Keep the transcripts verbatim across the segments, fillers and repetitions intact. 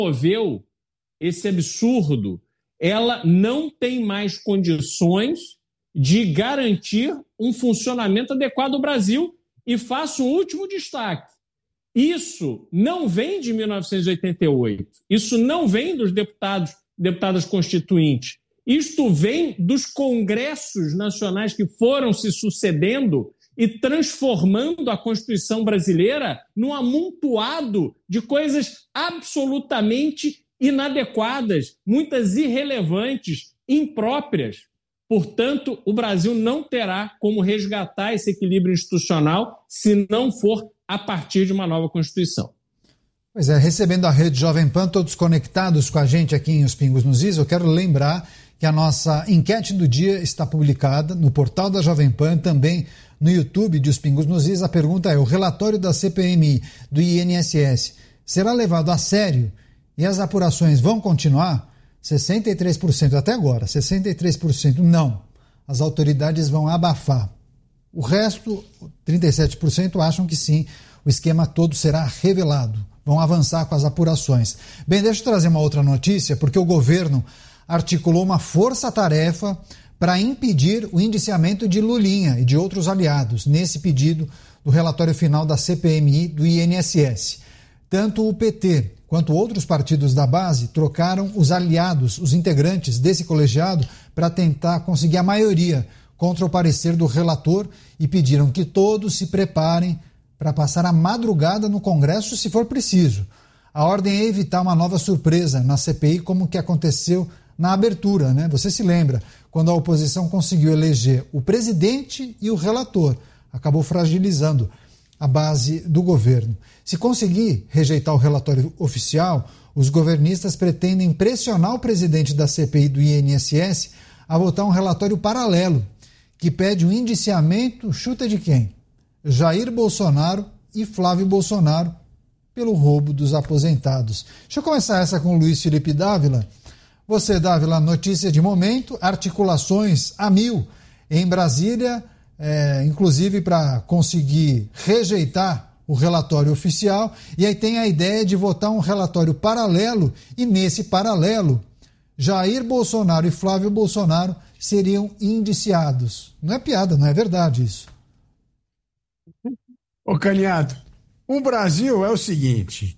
promoveu esse absurdo, ela não tem mais condições de garantir um funcionamento adequado do Brasil. E faço um último destaque. Isso não vem de mil novecentos e oitenta e oito. Isso não vem dos deputados, deputadas constituintes. Isto vem dos congressos nacionais que foram se sucedendo e transformando a Constituição brasileira num amontoado de coisas absolutamente inadequadas, muitas irrelevantes, impróprias. Portanto, o Brasil não terá como resgatar esse equilíbrio institucional se não for a partir de uma nova Constituição. Pois é, recebendo a Rede Jovem Pan, todos conectados com a gente aqui em Os Pingos nos Is, eu quero lembrar que a nossa enquete do dia está publicada no portal da Jovem Pan, também no YouTube de Os Pingos nos Is. A pergunta é: o relatório da C P M I do I N S S será levado a sério e as apurações vão continuar? sessenta e três por cento até agora, sessenta e três por cento não. As autoridades vão abafar. O resto, trinta e sete por cento, acham que sim, o esquema todo será revelado. Vão avançar com as apurações. Bem, deixa eu trazer uma outra notícia, porque o governo articulou uma força-tarefa para impedir o indiciamento de Lulinha e de outros aliados, nesse pedido do relatório final da C P M I do I N S S. Tanto o P T quanto outros partidos da base trocaram os aliados, os integrantes desse colegiado, para tentar conseguir a maioria contra o parecer do relator e pediram que todos se preparem para passar a madrugada no Congresso se for preciso. A ordem é evitar uma nova surpresa na C P I, como que aconteceu na abertura, né? Você se lembra, quando a oposição conseguiu eleger o presidente e o relator, acabou fragilizando a base do governo. Se conseguir rejeitar o relatório oficial, os governistas pretendem pressionar o presidente da C P I do I N S S a votar um relatório paralelo que pede o indiciamento, chuta de quem? Jair Bolsonaro e Flávio Bolsonaro pelo roubo dos aposentados. Deixa eu começar essa com o Luiz Felipe Dávila. Você, Dávila, notícia de momento, articulações a mil em Brasília, é, inclusive para conseguir rejeitar o relatório oficial, e aí tem a ideia de votar um relatório paralelo, e nesse paralelo, Jair Bolsonaro e Flávio Bolsonaro seriam indiciados. Não é piada, não é verdade isso. Ô Caniado, o Brasil é o seguinte: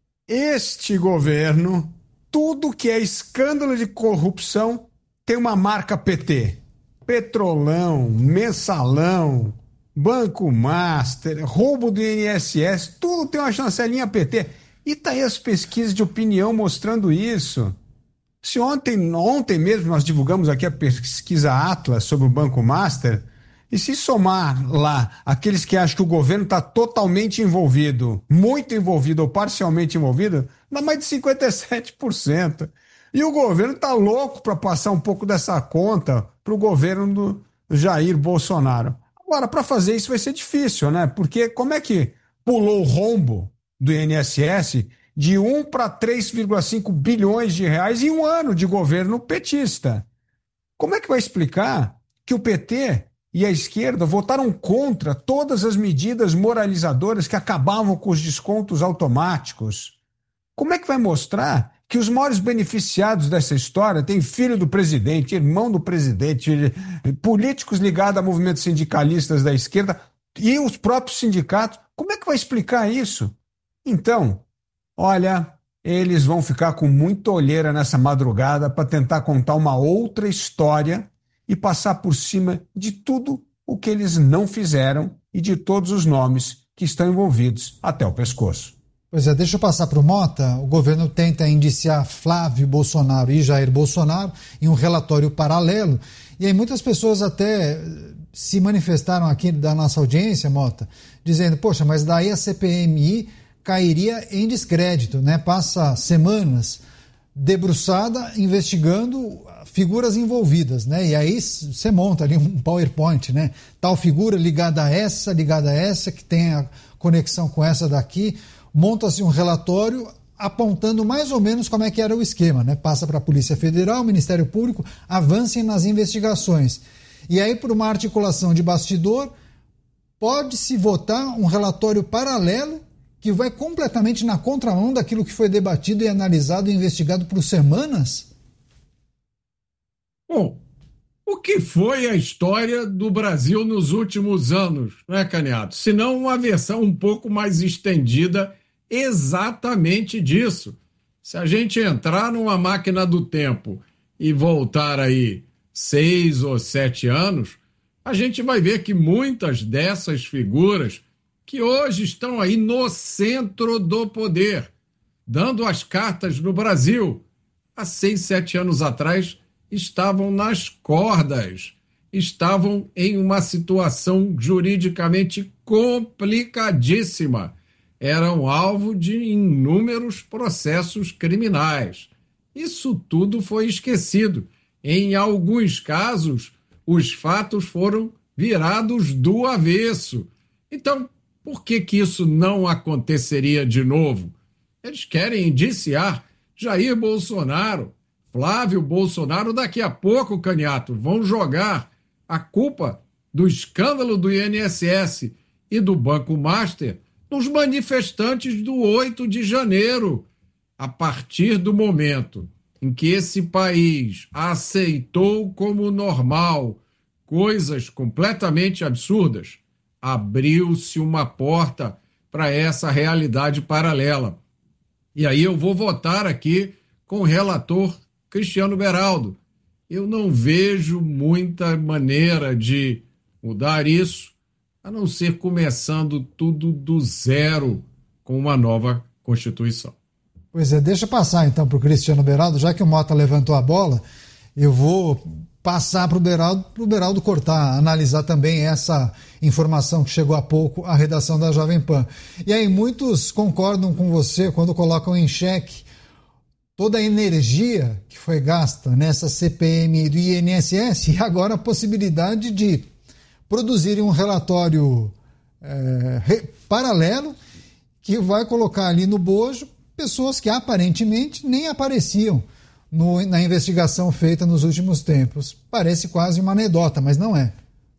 este governo, tudo que é escândalo de corrupção tem uma marca P T. Petrolão, Mensalão, Banco Master, roubo do I N S S, tudo tem uma chancelinha P T. E tá aí as pesquisas de opinião mostrando isso. Se ontem, ontem mesmo nós divulgamos aqui a pesquisa Atlas sobre o Banco Master, e se somar lá aqueles que acham que o governo está totalmente envolvido, muito envolvido ou parcialmente envolvido, dá mais de cinquenta e sete por cento. E o governo está louco para passar um pouco dessa conta para o governo do Jair Bolsonaro. Agora, para fazer isso vai ser difícil, né? Porque como é que pulou o rombo do I N S S de um para três vírgula cinco bilhões de reais em um ano de governo petista? Como é que vai explicar que o P T e a esquerda votaram contra todas as medidas moralizadoras que acabavam com os descontos automáticos? Como é que vai mostrar que os maiores beneficiados dessa história têm filho do presidente, irmão do presidente, políticos ligados a movimentos sindicalistas da esquerda e os próprios sindicatos? Como é que vai explicar isso? Então, olha, eles vão ficar com muita olheira nessa madrugada para tentar contar uma outra história e passar por cima de tudo o que eles não fizeram e de todos os nomes que estão envolvidos até o pescoço. Pois é, deixa eu passar para o Mota. O governo tenta indiciar Flávio Bolsonaro e Jair Bolsonaro em um relatório paralelo. E aí muitas pessoas até se manifestaram aqui da nossa audiência, Mota, dizendo, poxa, mas daí a C P M I cairia em descrédito, né? Passa semanas debruçada investigando figuras envolvidas, né? E aí você monta ali um PowerPoint, né? Tal figura ligada a essa, ligada a essa, que tem a conexão com essa daqui. Monta-se um relatório apontando mais ou menos como é que era o esquema, né? Passa para a Polícia Federal, o Ministério Público, avancem nas investigações. E aí, por uma articulação de bastidor, pode-se votar um relatório paralelo que vai completamente na contramão daquilo que foi debatido e analisado e investigado por semanas? Bom, o que foi a história do Brasil nos últimos anos, não é, Caneado? Se não uma versão um pouco mais estendida exatamente disso. Se a gente entrar numa máquina do tempo e voltar aí seis ou sete anos, a gente vai ver que muitas dessas figuras que hoje estão aí no centro do poder, dando as cartas no Brasil, há seis, sete anos atrás, estavam nas cordas, estavam em uma situação juridicamente complicadíssima. Eram alvo de inúmeros processos criminais. Isso tudo foi esquecido. Em alguns casos, os fatos foram virados do avesso. Então, por que que isso não aconteceria de novo? Eles querem indiciar Jair Bolsonaro, Flávio Bolsonaro, daqui a pouco, Caniato, vão jogar a culpa do escândalo do I N S S e do Banco Master nos manifestantes do oito de janeiro. A partir do momento em que esse país aceitou como normal coisas completamente absurdas, abriu-se uma porta para essa realidade paralela. E aí eu vou votar aqui com o relator Cristiano Beraldo. Eu não vejo muita maneira de mudar isso, a não ser começando tudo do zero com uma nova Constituição. Pois é, deixa eu passar então para o Cristiano Beraldo, já que o Mota levantou a bola, eu vou passar para o Beraldo, para o Beraldo cortar, analisar também essa informação que chegou há pouco à redação da Jovem Pan. E aí muitos concordam com você quando colocam em xeque toda a energia que foi gasta nessa C P M do I N S S e agora a possibilidade de produzirem um relatório é, re, paralelo que vai colocar ali no bojo pessoas que aparentemente nem apareciam no, na investigação feita nos últimos tempos. Parece quase uma anedota, mas não é.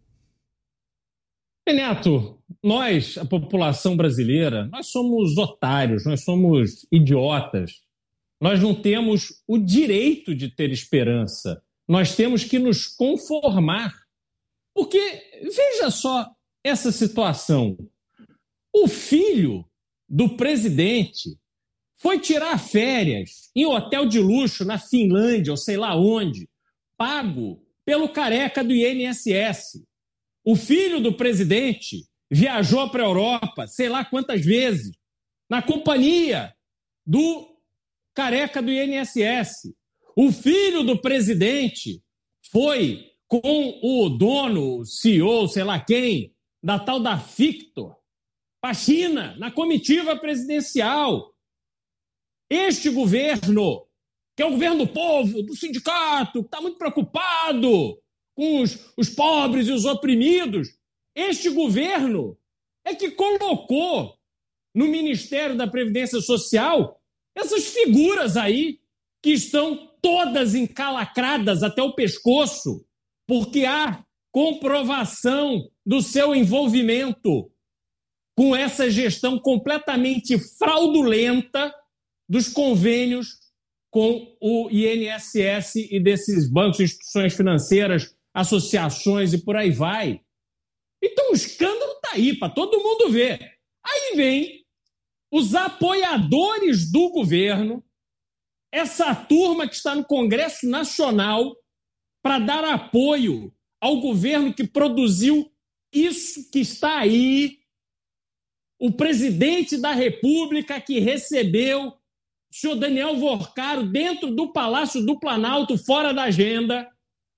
Neto, nós, a população brasileira, nós somos otários, nós somos idiotas. Nós não temos o direito de ter esperança. Nós temos que nos conformar. Porque, veja só essa situação. O filho do presidente foi tirar férias em hotel de luxo na Finlândia, ou sei lá onde, pago pelo careca do I N S S. O filho do presidente viajou para a Europa, sei lá quantas vezes, na companhia do careca do I N S S. O filho do presidente foi com o dono, o C E O, sei lá quem, da tal da Fictor, para a China, na comitiva presidencial. Este governo, que é o governo do povo, do sindicato, que está muito preocupado com os, os pobres e os oprimidos, este governo é que colocou no Ministério da Previdência Social essas figuras aí que estão todas encalacradas até o pescoço, porque há comprovação do seu envolvimento com essa gestão completamente fraudulenta dos convênios com o I N S S e desses bancos, instituições financeiras, associações e por aí vai. Então o escândalo está aí para todo mundo ver. Aí vem os apoiadores do governo, essa turma que está no Congresso Nacional para dar apoio ao governo que produziu isso que está aí, o presidente da República que recebeu o senhor Daniel Vorcaro dentro do Palácio do Planalto, fora da agenda,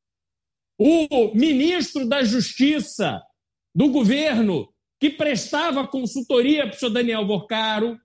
o ministro da Justiça do governo que prestava consultoria para o senhor Daniel Vorcaro,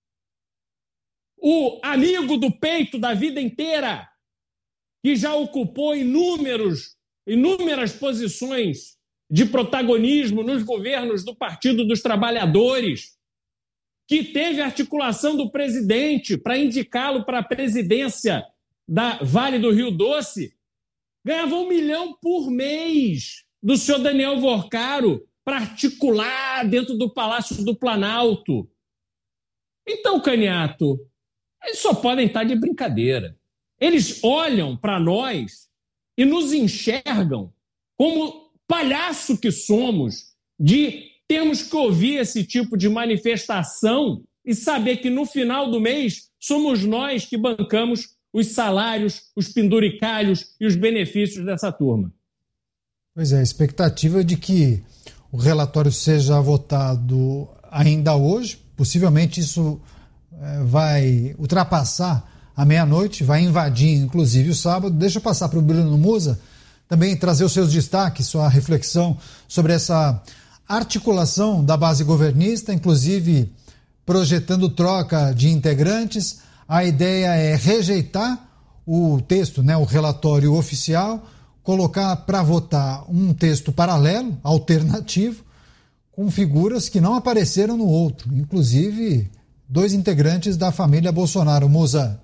o amigo do peito da vida inteira, que já ocupou inúmeros, inúmeras posições de protagonismo nos governos do Partido dos Trabalhadores, que teve articulação do presidente para indicá-lo para a presidência da Vale do Rio Doce, ganhava um milhão por mês do senhor Daniel Vorcaro para articular dentro do Palácio do Planalto. Então, Caniato, eles só podem estar de brincadeira. Eles olham para nós e nos enxergam como palhaço que somos de termos que ouvir esse tipo de manifestação e saber que no final do mês somos nós que bancamos os salários, os penduricalhos e os benefícios dessa turma. Pois é, a expectativa é de que o relatório seja votado ainda hoje. Possivelmente isso é, vai ultrapassar a meia-noite, vai invadir inclusive o sábado. Deixa eu passar para o Bruno Musa também trazer os seus destaques, sua reflexão sobre essa articulação da base governista, inclusive projetando troca de integrantes. A ideia é rejeitar o texto, né, o relatório oficial, colocar para votar um texto paralelo, alternativo, com figuras que não apareceram no outro, inclusive dois integrantes da família Bolsonaro. Musa.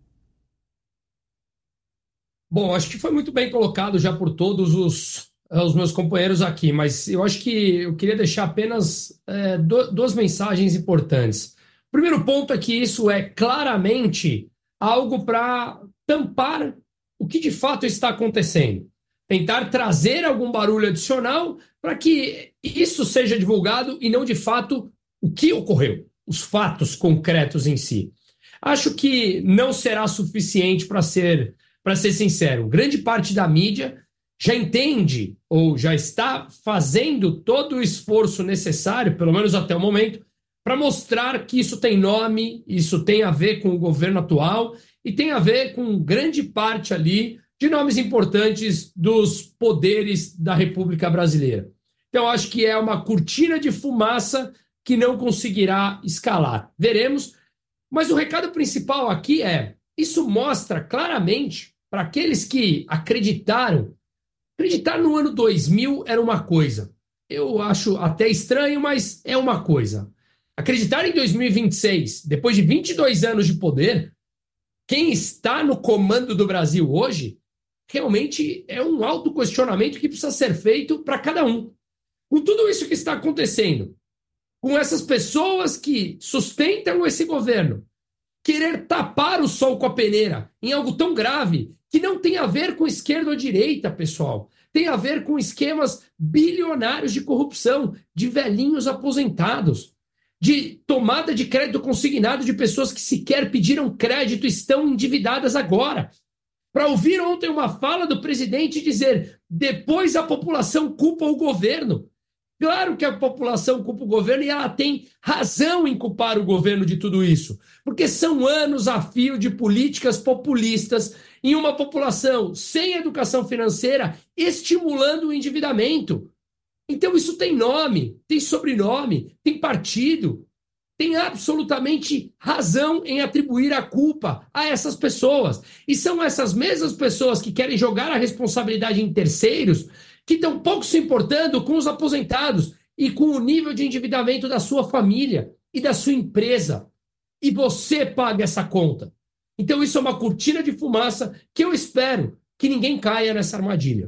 Bom, acho que foi muito bem colocado já por todos os, os meus companheiros aqui, mas eu acho que eu queria deixar apenas é, do, duas mensagens importantes. O primeiro ponto é que isso é claramente algo para tampar o que de fato está acontecendo. Tentar trazer algum barulho adicional para que isso seja divulgado e não de fato o que ocorreu, os fatos concretos em si. Acho que não será suficiente para ser, para ser sincero. Grande parte da mídia já entende ou já está fazendo todo o esforço necessário, pelo menos até o momento, para mostrar que isso tem nome, isso tem a ver com o governo atual e tem a ver com grande parte ali de nomes importantes dos poderes da República Brasileira. Então, acho que é uma cortina de fumaça que não conseguirá escalar. Veremos. Mas o recado principal aqui é, isso mostra claramente para aqueles que acreditaram, acreditar no ano dois mil era uma coisa. Eu acho até estranho, mas é uma coisa. Acreditar em dois mil e vinte e seis, depois de vinte e dois anos de poder, quem está no comando do Brasil hoje, realmente é um autoquestionamento que precisa ser feito para cada um. Com tudo isso que está acontecendo, com essas pessoas que sustentam esse governo, querer tapar o sol com a peneira em algo tão grave que não tem a ver com esquerda ou direita, pessoal. Tem a ver com esquemas bilionários de corrupção, de velhinhos aposentados, de tomada de crédito consignado de pessoas que sequer pediram crédito e estão endividadas agora. Para ouvir ontem uma fala do presidente dizer depois a população culpa o governo. Claro que a população culpa o governo e ela tem razão em culpar o governo de tudo isso, porque são anos a fio de políticas populistas em uma população sem educação financeira estimulando o endividamento. Então isso tem nome, tem sobrenome, tem partido, tem absolutamente razão em atribuir a culpa a essas pessoas. E são essas mesmas pessoas que querem jogar a responsabilidade em terceiros que estão pouco se importando com os aposentados e com o nível de endividamento da sua família e da sua empresa. E você paga essa conta. Então isso é uma cortina de fumaça que eu espero que ninguém caia nessa armadilha.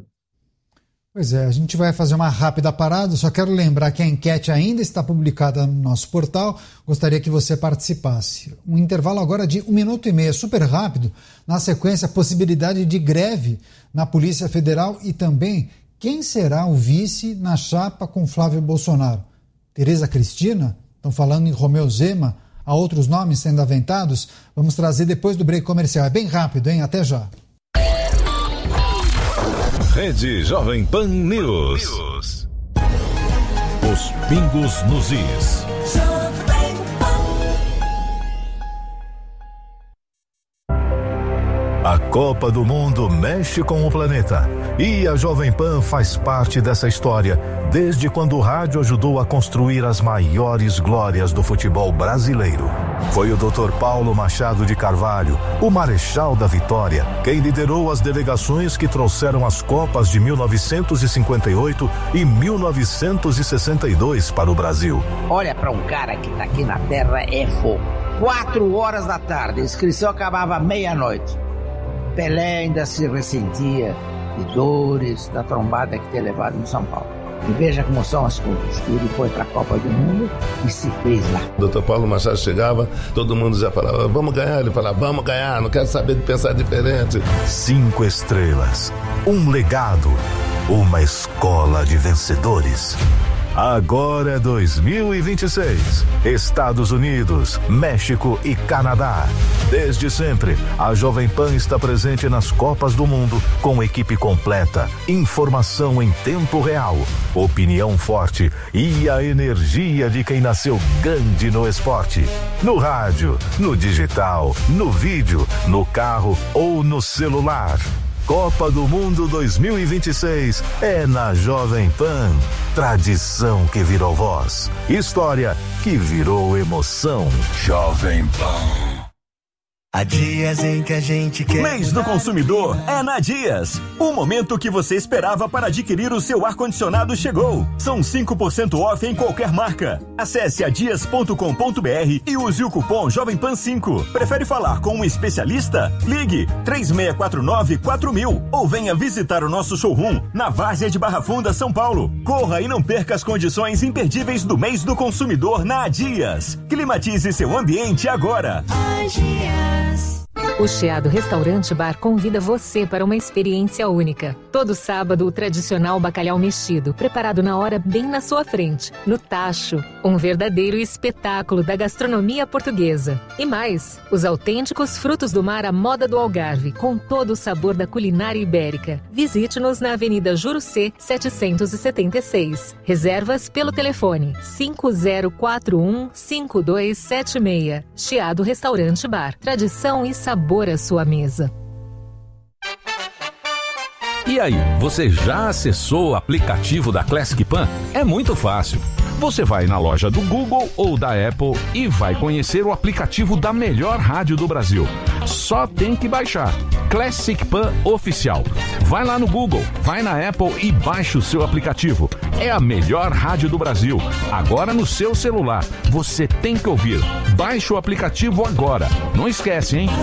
Pois é, a gente vai fazer uma rápida parada, só quero lembrar que a enquete ainda está publicada no nosso portal, gostaria que você participasse. Um intervalo agora de um minuto e meio, super rápido, na sequência a possibilidade de greve na Polícia Federal e também quem será o vice na chapa com Flávio Bolsonaro. Tereza Cristina? Estão falando em Romeu Zema, há outros nomes sendo aventados? Vamos trazer depois do break comercial, é bem rápido, hein? Até já. Rede Jovem Pan News. News. Os pingos nos is. A Copa do Mundo mexe com o planeta e a Jovem Pan faz parte dessa história desde quando o rádio ajudou a construir as maiores glórias do futebol brasileiro. Foi o doutor Paulo Machado de Carvalho, o Marechal da Vitória, quem liderou as delegações que trouxeram as Copas de mil novecentos e cinquenta e oito e mil novecentos e sessenta e dois para o Brasil. Olha, para um cara que tá aqui na Terra é fogo. Quatro horas da tarde, a inscrição acabava meia-noite. Pelé ainda se ressentia de dores da trombada que tinha levado em São Paulo. E veja como são as coisas. Ele foi para a Copa do Mundo e se fez lá. O doutor Paulo Machado chegava, todo mundo já falava, vamos ganhar. Ele falava, vamos ganhar, não quero saber de pensar diferente. Cinco estrelas, um legado, uma escola de vencedores. Agora é dois mil e vinte e seis. Estados Unidos, México e Canadá. Desde sempre, a Jovem Pan está presente nas Copas do Mundo com equipe completa, informação em tempo real, opinião forte e a energia de quem nasceu grande no esporte. No rádio, no digital, no vídeo, no carro ou no celular. Copa do Mundo dois mil e vinte e seis é na Jovem Pan. Tradição que virou voz. História que virou emoção. Jovem Pan. Há dias em que a gente quer... Mês do consumidor é na Dias. O momento que você esperava para adquirir o seu ar-condicionado chegou. São cinco por cento off em qualquer marca. Acesse a dias ponto com ponto b r e use o cupom Jovem Pan cinco. Prefere falar com um especialista? Ligue três seis quatro nove quatro mil ou venha visitar o nosso showroom na Várzea de Barra Funda, São Paulo. Corra e não perca as condições imperdíveis do mês do consumidor na Dias. Climatize seu ambiente agora. Dias. O Chiado Restaurante Bar convida você para uma experiência única. Todo sábado, o tradicional bacalhau mexido, preparado na hora bem na sua frente, no tacho. Um verdadeiro espetáculo da gastronomia portuguesa. E mais, os autênticos frutos do mar à moda do Algarve, com todo o sabor da culinária ibérica. Visite-nos na Avenida Jurucê, setecentos e setenta e seis. Reservas pelo telefone cinco zero quatro um, cinco dois sete seis. Chiado Restaurante Bar. Tradição e sabor à sua mesa. E aí, você já acessou o aplicativo da Classic Pan? É muito fácil. Você vai na loja do Google ou da Apple e vai conhecer o aplicativo da melhor rádio do Brasil. Só tem que baixar. Classic Pan Oficial. Vai lá no Google, vai na Apple e baixa o seu aplicativo. É a melhor rádio do Brasil. Agora no seu celular. Você tem que ouvir. Baixe o aplicativo agora. Não esquece, hein?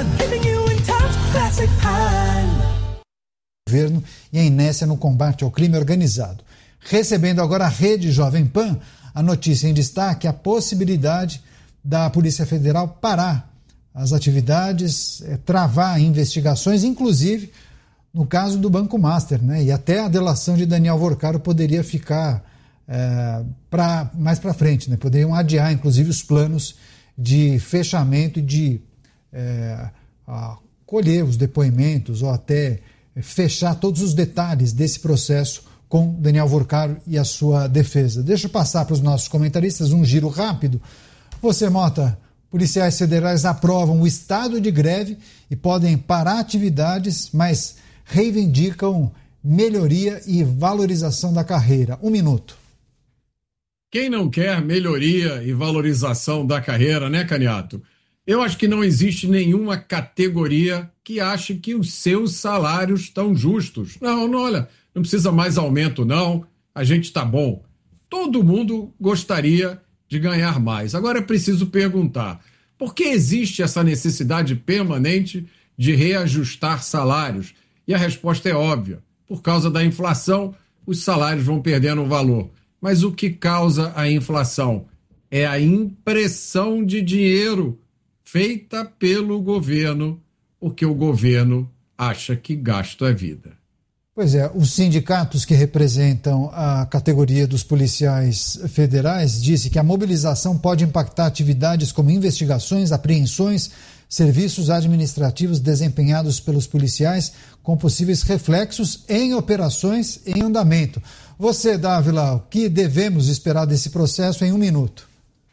Governo e a inércia no combate ao crime organizado. Recebendo agora a Rede Jovem Pan, a notícia em destaque, a possibilidade da Polícia Federal parar as atividades, é, travar investigações, inclusive no caso do Banco Master, né? E até a delação de Daniel Vorcaro poderia ficar é, pra, mais para frente, né? Poderiam adiar, inclusive, os planos de fechamento e de é, a, colher os depoimentos ou até fechar todos os detalhes desse processo com Daniel Vorcaro e a sua defesa. Deixa eu passar para os nossos comentaristas um giro rápido. Você, Mota, policiais federais aprovam o estado de greve e podem parar atividades, mas reivindicam melhoria e valorização da carreira. Um minuto. Quem não quer melhoria e valorização da carreira, né, Caniato? Eu acho que não existe nenhuma categoria que ache que os seus salários estão justos. Não, não, olha, não precisa mais aumento, não. A gente está bom. Todo mundo gostaria de ganhar mais. Agora é preciso perguntar, por que existe essa necessidade permanente de reajustar salários? E a resposta é óbvia. Por causa da inflação, os salários vão perdendo valor. Mas o que causa a inflação? É a impressão de dinheiro feita pelo governo, porque o governo acha que gasto é vida. Pois é, os sindicatos que representam a categoria dos policiais federais dizem que a mobilização pode impactar atividades como investigações, apreensões, serviços administrativos desempenhados pelos policiais, com possíveis reflexos em operações em andamento. Você, Dávila, o que devemos esperar desse processo em um minuto?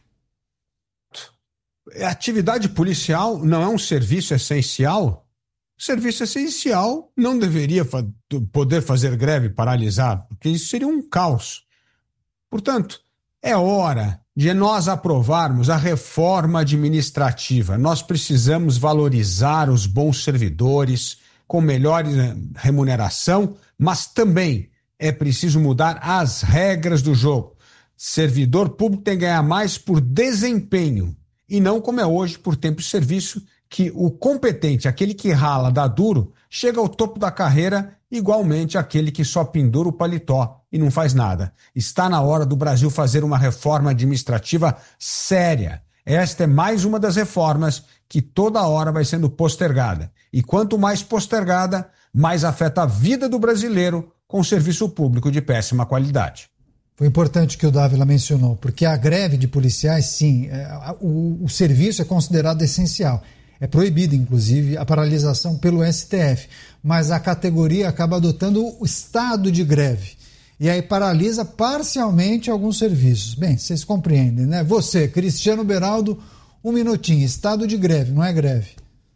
A atividade policial não é um serviço essencial? O serviço essencial não deveria fa- poder fazer greve, paralisar, porque isso seria um caos. Portanto, é hora de nós aprovarmos a reforma administrativa. Nós precisamos valorizar os bons servidores com melhor remuneração, mas também é preciso mudar as regras do jogo. Servidor público tem que ganhar mais por desempenho e não como é hoje por tempo de serviço, que o competente, aquele que rala, dá duro, chega ao topo da carreira igualmente aquele que só pendura o paletó e não faz nada. Está na hora do Brasil fazer uma reforma administrativa séria. Esta é mais uma das reformas que toda hora vai sendo postergada. E quanto mais postergada, mais afeta a vida do brasileiro com serviço público de péssima qualidade. Foi importante que o Dávila mencionou, porque a greve de policiais, sim, é, o, o serviço é considerado essencial. É proibida, inclusive, a paralisação pelo S T F, mas a categoria acaba adotando o estado de greve. E aí paralisa parcialmente alguns serviços. Bem, vocês compreendem, né? Você, Cristiano Beraldo, um minutinho. Estado de greve, não é greve?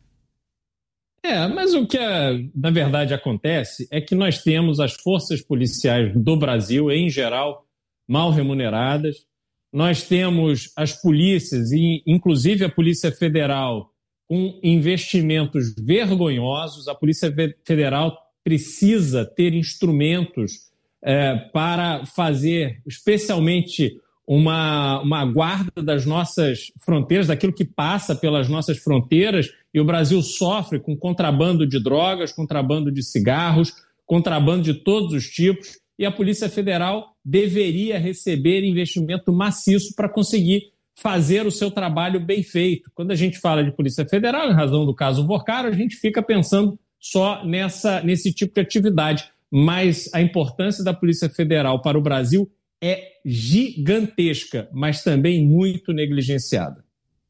É, mas o que na verdade acontece é que nós temos as forças policiais do Brasil, em geral, mal remuneradas. Nós temos as polícias, e inclusive a Polícia Federal, com investimentos vergonhosos. A Polícia Federal precisa ter instrumentos é, para fazer, especialmente, uma, uma guarda das nossas fronteiras, daquilo que passa pelas nossas fronteiras, e o Brasil sofre com contrabando de drogas, contrabando de cigarros, contrabando de todos os tipos, e a Polícia Federal deveria receber investimento maciço para conseguir fazer o seu trabalho bem feito. Quando a gente fala de Polícia Federal, em razão do caso Vorcaro, a gente fica pensando só nessa, nesse tipo de atividade. Mas a importância da Polícia Federal para o Brasil é gigantesca, mas também muito negligenciada.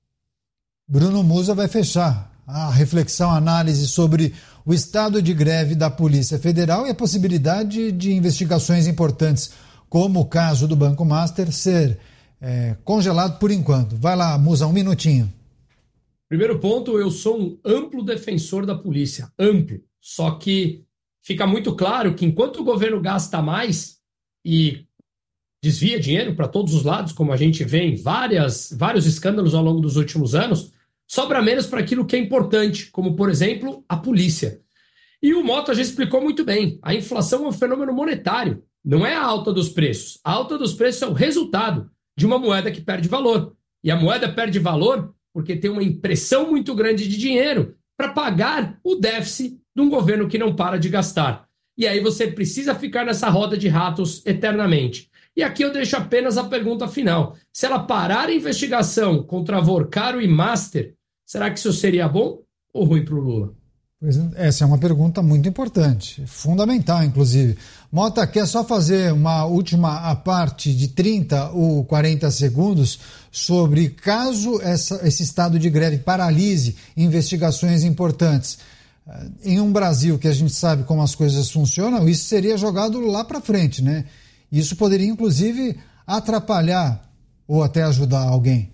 Bruno Musa vai fechar a reflexão, a análise sobre o estado de greve da Polícia Federal e a possibilidade de investigações importantes, como o caso do Banco Master, ser É, congelado por enquanto. Vai lá, Musa, um minutinho. Primeiro ponto, eu sou um amplo defensor da polícia, amplo. Só que fica muito claro que enquanto o governo gasta mais e desvia dinheiro para todos os lados, como a gente vê em várias, vários escândalos ao longo dos últimos anos, sobra menos para aquilo que é importante, como, por exemplo, a polícia. E o Mota já explicou muito bem. A inflação é um fenômeno monetário, não é a alta dos preços. A alta dos preços é o resultado de uma moeda que perde valor. E a moeda perde valor porque tem uma impressão muito grande de dinheiro para pagar o déficit de um governo que não para de gastar. E aí você precisa ficar nessa roda de ratos eternamente. E aqui eu deixo apenas a pergunta final. Se ela parar a investigação contra Vorcaro e Master, será que isso seria bom ou ruim para o Lula? Pois essa é uma pergunta muito importante, fundamental, inclusive. Mota, quer só fazer uma última parte de trinta ou quarenta segundos sobre caso essa, esse estado de greve paralise investigações importantes. Em um Brasil que a gente sabe como as coisas funcionam, isso seria jogado lá para frente, né? Isso poderia, inclusive, atrapalhar ou até ajudar alguém.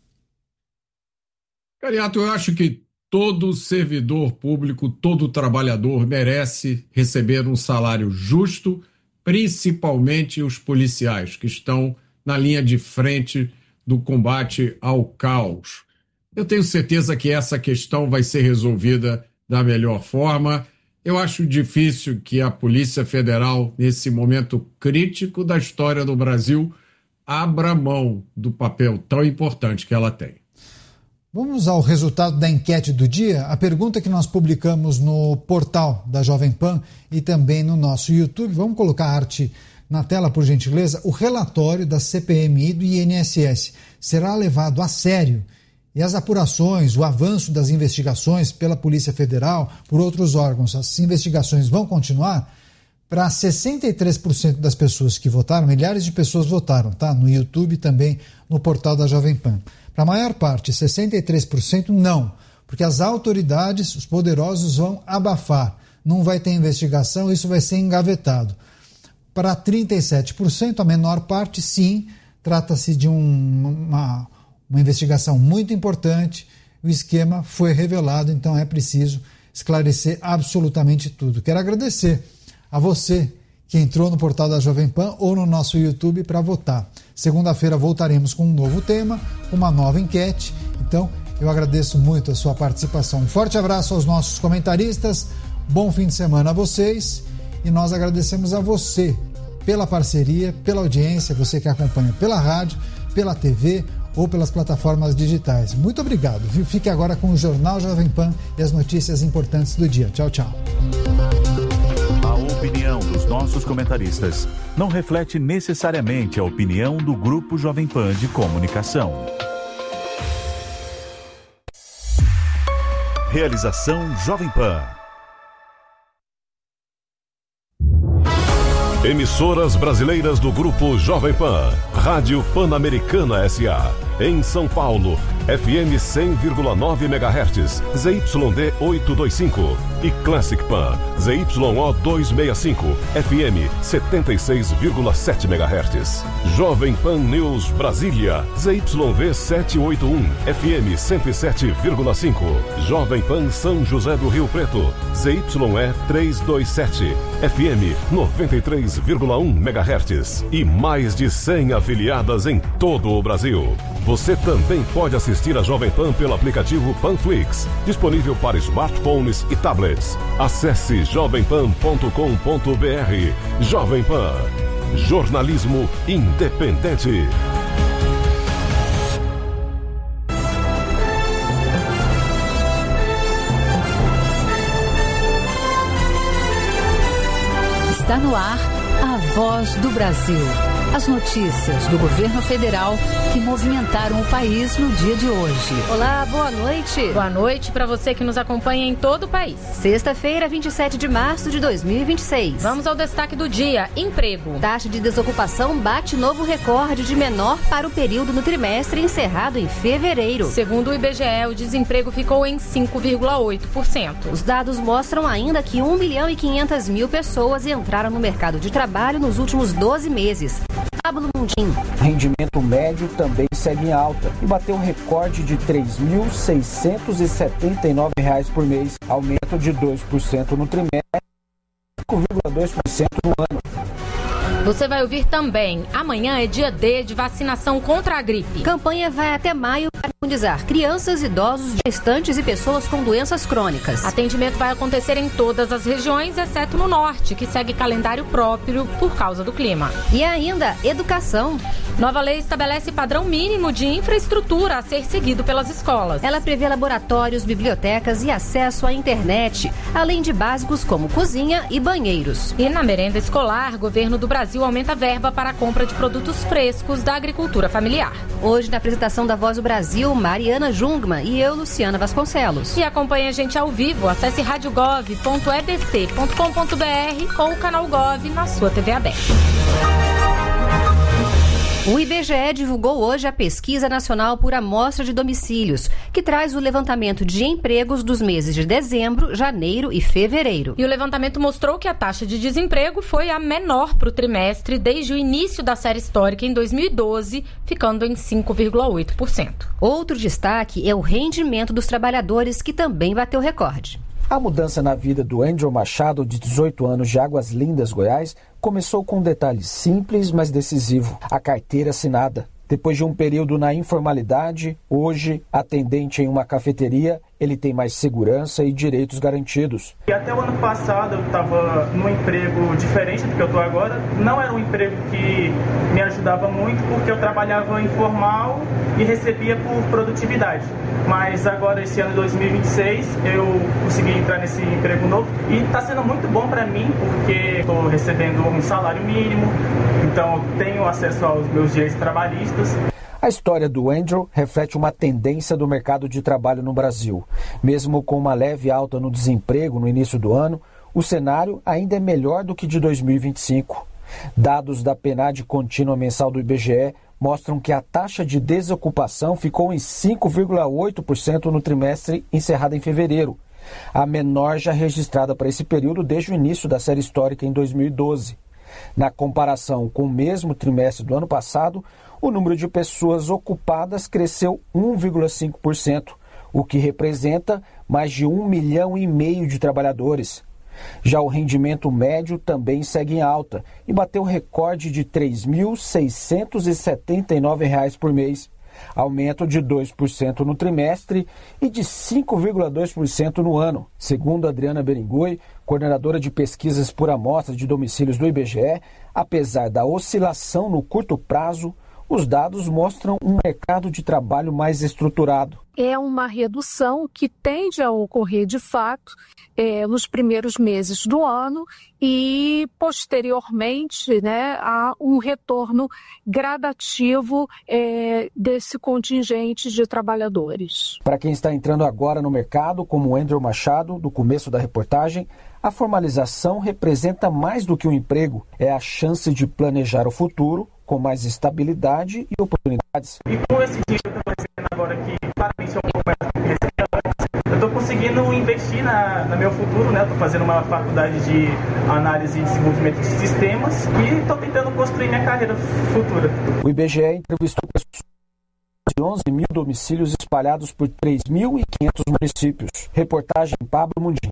Cariato, eu acho que todo servidor público, todo trabalhador merece receber um salário justo, principalmente os policiais, que estão na linha de frente do combate ao caos. Eu tenho certeza que essa questão vai ser resolvida da melhor forma. Eu acho difícil que a Polícia Federal, nesse momento crítico da história do Brasil, abra mão do papel tão importante que ela tem. Vamos ao resultado da enquete do dia. A pergunta que nós publicamos no portal da Jovem Pan e também no nosso YouTube. Vamos colocar a arte na tela, por gentileza. O relatório da C P M I e do I N S S será levado a sério? E as apurações, o avanço das investigações pela Polícia Federal, por outros órgãos, as investigações vão continuar? Para sessenta e três por cento das pessoas que votaram, milhares de pessoas votaram, tá? No YouTube e também no portal da Jovem Pan. Para a maior parte, sessenta e três por cento não, porque as autoridades, os poderosos vão abafar. Não vai ter investigação, isso vai ser engavetado. Para trinta e sete por cento, a menor parte, sim, trata-se de um, uma, uma investigação muito importante. O esquema foi revelado, então é preciso esclarecer absolutamente tudo. Quero agradecer a você que entrou no portal da Jovem Pan ou no nosso YouTube para votar. Segunda-feira voltaremos com um novo tema, uma nova enquete. Então, eu agradeço muito a sua participação. Um forte abraço aos nossos comentaristas, bom fim de semana a vocês e nós agradecemos a você pela parceria, pela audiência, você que acompanha pela rádio, pela T V ou pelas plataformas digitais. Muito obrigado, viu? Fique agora com o Jornal Jovem Pan e as notícias importantes do dia. Tchau, tchau. A opinião dos nossos comentaristas não reflete necessariamente a opinião do Grupo Jovem Pan de Comunicação. Realização Jovem Pan. Emissoras brasileiras do Grupo Jovem Pan. Rádio Pan-Americana S A Em São Paulo, F M cem vírgula nove megahertz, Z Y D oitocentos e vinte e cinco. E Classic Pan, Z Y O duzentos e sessenta e cinco, F M setenta e seis vírgula sete megahertz. Jovem Pan News Brasília, Z Y V setecentos e oitenta e um, F M cento e sete vírgula cinco. Jovem Pan São José do Rio Preto, Z Y E trezentos e vinte e sete, F M noventa e três vírgula um megahertz. E mais de cem afiliadas em todo o Brasil. Você também pode assistir a Jovem Pan pelo aplicativo Panflix, disponível para smartphones e tablets. Acesse jovem pan ponto com ponto b r. Jovem Pan. Jornalismo independente. Está no ar a Voz do Brasil. As notícias do governo federal que movimentaram o país no dia de hoje. Olá, boa noite. Boa noite para você que nos acompanha em todo o país. Sexta-feira, vinte e sete de março de dois mil e vinte e seis. Vamos ao destaque do dia: emprego. Taxa de desocupação bate novo recorde de menor para o período no trimestre encerrado em fevereiro. Segundo o I B G E, o desemprego ficou em cinco vírgula oito por cento. Os dados mostram ainda que um milhão e quinhentas mil pessoas entraram no mercado de trabalho nos últimos doze meses. Pablo Mundim. O rendimento médio também segue em alta e bateu um recorde de três mil seiscentos e setenta e nove reais por mês, aumento de dois por cento no trimestre, cinco vírgula dois por cento no ano. Você vai ouvir também: amanhã é dia D de vacinação contra a gripe. Campanha vai até maio para imunizar crianças, idosos, gestantes e pessoas com doenças crônicas. Atendimento vai acontecer em todas as regiões, exceto no norte, que segue calendário próprio por causa do clima. E ainda, educação. Nova lei estabelece padrão mínimo de infraestrutura a ser seguido pelas escolas. Ela prevê laboratórios, bibliotecas e acesso à internet, além de básicos como cozinha e banheiros. E na merenda escolar, o governo do Brasil aumenta a verba para a compra de produtos frescos da agricultura familiar. Hoje, na apresentação da Voz do Brasil, Mariana Jungmann e eu, Luciana Vasconcelos. E acompanhe a gente ao vivo. Acesse rádio gov ponto e b c ponto com ponto b r ou o canal Gov na sua T V aberta. O I B G E divulgou hoje a Pesquisa Nacional por Amostra de Domicílios, que traz o levantamento de empregos dos meses de dezembro, janeiro e fevereiro. E o levantamento mostrou que a taxa de desemprego foi a menor para o trimestre desde o início da série histórica em dois mil e doze, ficando em cinco vírgula oito por cento. Outro destaque é o rendimento dos trabalhadores, que também bateu recorde. A mudança na vida do Andrew Machado, de dezoito anos, de Águas Lindas, Goiás, começou com um detalhe simples, mas decisivo: a carteira assinada. Depois de um período na informalidade, hoje, atendente em uma cafeteria, ele tem mais segurança e direitos garantidos. E até o ano passado eu estava num emprego diferente do que eu estou agora. Não era um emprego que me ajudava muito, porque eu trabalhava informal e recebia por produtividade. Mas agora, esse ano de dois mil e vinte e seis, eu consegui entrar nesse emprego novo e está sendo muito bom para mim, porque estou recebendo um salário mínimo, então eu tenho acesso aos meus direitos trabalhistas. A história do Andrew reflete uma tendência do mercado de trabalho no Brasil. Mesmo com uma leve alta no desemprego no início do ano, o cenário ainda é melhor do que de dois mil e vinte e cinco. Dados da P N A D contínua mensal do I B G E mostram que a taxa de desocupação ficou em cinco vírgula oito por cento no trimestre encerrado em fevereiro, a menor já registrada para esse período desde o início da série histórica em dois mil e doze. Na comparação com o mesmo trimestre do ano passado, o número de pessoas ocupadas cresceu um vírgula cinco por cento, o que representa mais de um milhão e meio de trabalhadores. Já o rendimento médio também segue em alta e bateu recorde de três mil seiscentos e setenta e nove reais por mês, aumento de dois por cento no trimestre e de cinco vírgula dois por cento no ano. Segundo Adriana Berengui, coordenadora de pesquisas por amostra de domicílios do I B G E, apesar da oscilação no curto prazo, os dados mostram um mercado de trabalho mais estruturado. É uma redução que tende a ocorrer, de fato, é, nos primeiros meses do ano e, posteriormente, né, há um retorno gradativo é, desse contingente de trabalhadores. Para quem está entrando agora no mercado, como o Andrew Machado, do começo da reportagem, a formalização representa mais do que um emprego, é a chance de planejar o futuro com mais estabilidade e oportunidades. E com esse dinheiro que eu estou recebendo agora, que claramente é um pouco mais do que eu recebia antes, eu estou conseguindo investir na, no meu futuro, né? Estou fazendo uma faculdade de análise e desenvolvimento de sistemas e estou tentando construir minha carreira futura. O I B G E entrevistou pessoas de onze mil domicílios espalhados por três mil e quinhentos municípios. Reportagem Pablo Mundim.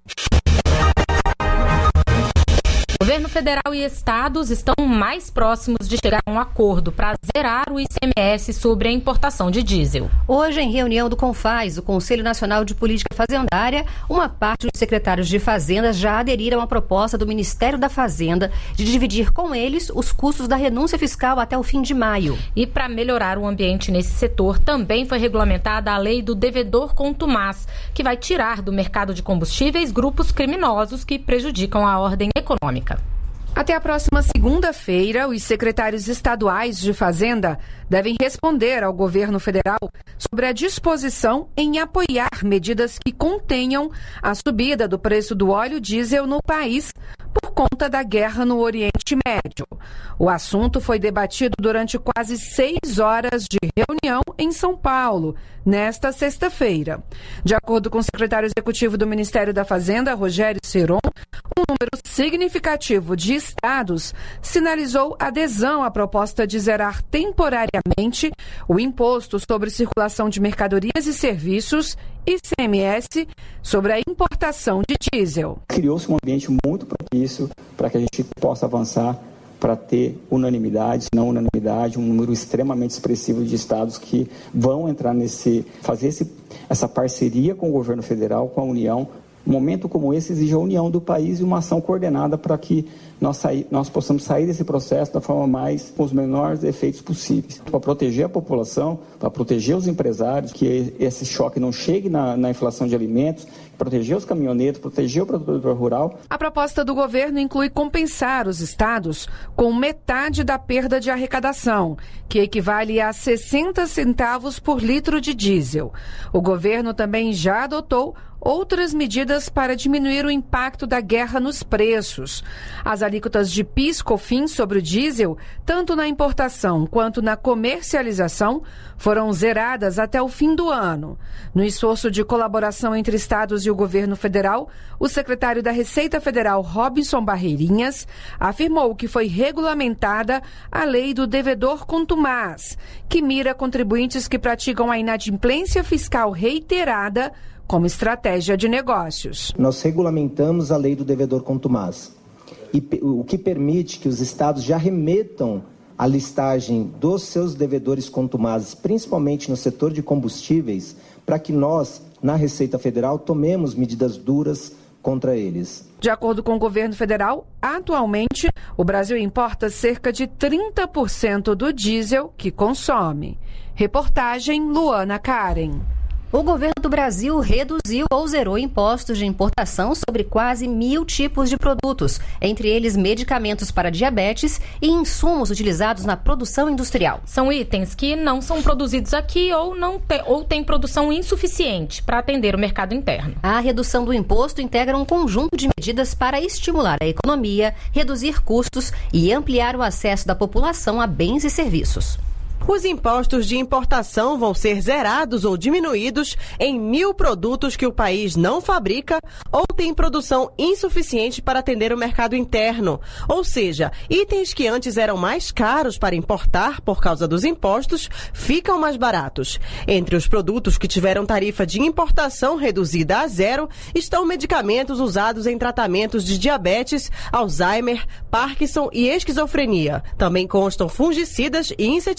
Governo federal e estados estão mais próximos de chegar a um acordo para zerar o I C M S sobre a importação de diesel. Hoje, em reunião do CONFAZ, o Conselho Nacional de Política Fazendária, uma parte dos secretários de Fazenda já aderiram à proposta do Ministério da Fazenda de dividir com eles os custos da renúncia fiscal até o fim de maio. E para melhorar o ambiente nesse setor, também foi regulamentada a lei do devedor contumaz, que vai tirar do mercado de combustíveis grupos criminosos que prejudicam a ordem econômica. Até a próxima segunda-feira, os secretários estaduais de Fazenda devem responder ao governo federal sobre a disposição em apoiar medidas que contenham a subida do preço do óleo diesel no país por conta da guerra no Oriente Médio. O assunto foi debatido durante quase seis horas de reunião em São Paulo, nesta sexta-feira. De acordo com o secretário executivo do Ministério da Fazenda, Rogério Ceron, um número significativo de estados sinalizou adesão à proposta de zerar temporariamente o imposto sobre circulação de mercadorias e serviços, I C M S, sobre a importação de diesel. Criou-se um ambiente muito propício para que a gente possa avançar para ter unanimidade, não unanimidade, um número extremamente expressivo de estados que vão entrar nesse, fazer esse, essa parceria com o governo federal, com a União. Um momento como esse exige a união do país e uma ação coordenada para que nós, sair, nós possamos sair desse processo da forma mais, com os menores efeitos possíveis. Para proteger a população, para proteger os empresários, que esse choque não chegue na, na inflação de alimentos, proteger os caminhoneiros, proteger o produtor rural. A proposta do governo inclui compensar os estados com metade da perda de arrecadação, que equivale a sessenta centavos por litro de diesel. O governo também já adotou outras medidas para diminuir o impacto da guerra nos preços. As alíquotas de PIS, COFINS sobre o diesel, tanto na importação quanto na comercialização, foram zeradas até o fim do ano. No esforço de colaboração entre estados e o governo federal, o secretário da Receita Federal, Robinson Barreirinhas, afirmou que foi regulamentada a lei do devedor contumaz, que mira contribuintes que praticam a inadimplência fiscal reiterada como estratégia de negócios. Nós regulamentamos a lei do devedor contumaz, e, o que permite que os estados já remetam a listagem dos seus devedores contumazes, principalmente no setor de combustíveis, para que nós, na Receita Federal, tomemos medidas duras contra eles. De acordo com o governo federal, atualmente o Brasil importa cerca de trinta por cento do diesel que consome. Reportagem Luana Karen. O governo do Brasil reduziu ou zerou impostos de importação sobre quase mil tipos de produtos, entre eles medicamentos para diabetes e insumos utilizados na produção industrial. São itens que não são produzidos aqui ou, não te, ou têm produção insuficiente para atender o mercado interno. A redução do imposto integra um conjunto de medidas para estimular a economia, reduzir custos e ampliar o acesso da população a bens e serviços. Os impostos de importação vão ser zerados ou diminuídos em mil produtos que o país não fabrica ou tem produção insuficiente para atender o mercado interno. Ou seja, itens que antes eram mais caros para importar por causa dos impostos ficam mais baratos. Entre os produtos que tiveram tarifa de importação reduzida a zero estão medicamentos usados em tratamentos de diabetes, Alzheimer, Parkinson e esquizofrenia. Também constam fungicidas e inseticidas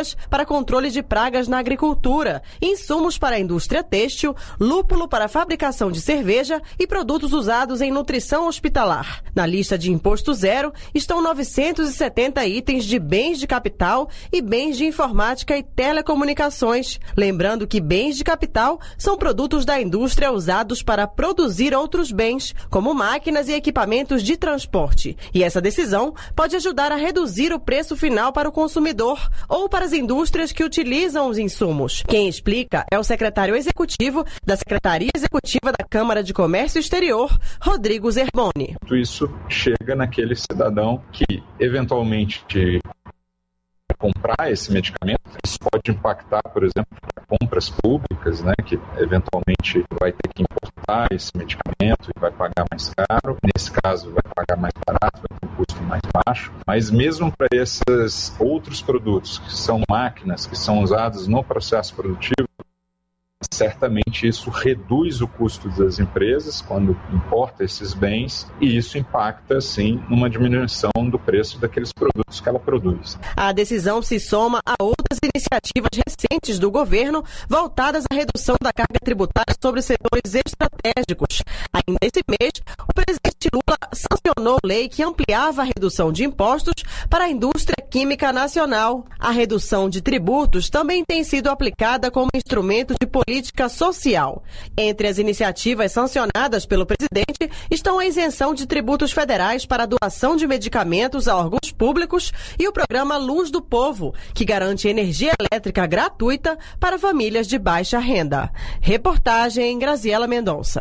tecnologias para controle de pragas na agricultura, insumos para a indústria têxtil, lúpulo para a fabricação de cerveja e produtos usados em nutrição hospitalar. Na lista de imposto zero estão novecentos e setenta itens de bens de capital e bens de informática e telecomunicações. Lembrando que bens de capital são produtos da indústria usados para produzir outros bens, como máquinas e equipamentos de transporte. E essa decisão pode ajudar a reduzir o preço final para o consumidor ou para as indústrias que utilizam os insumos. Quem explica é o secretário executivo da Secretaria Executiva da Câmara de Comércio Exterior, Rodrigo Zerboni. Isso chega naquele cidadão que, eventualmente, comprar esse medicamento. Isso pode impactar, por exemplo, compras públicas, né, que eventualmente vai ter que importar esse medicamento e vai pagar mais caro. Nesse caso, vai pagar mais barato, vai ter um custo mais baixo. Mas mesmo para esses outros produtos, que são máquinas, que são usadas no processo produtivo, certamente isso reduz o custo das empresas quando importa esses bens e isso impacta, sim, numa diminuição do preço daqueles produtos que ela produz. A decisão se soma a outras iniciativas recentes do governo voltadas à redução da carga tributária sobre setores estratégicos. Ainda esse mês, o presidente Lula sancionou lei que ampliava a redução de impostos para a indústria química nacional. A redução de tributos também tem sido aplicada como instrumento de política política social. Entre as iniciativas sancionadas pelo presidente estão a isenção de tributos federais para a doação de medicamentos a órgãos públicos e o programa Luz do Povo, que garante energia elétrica gratuita para famílias de baixa renda. Reportagem Graziela Mendonça.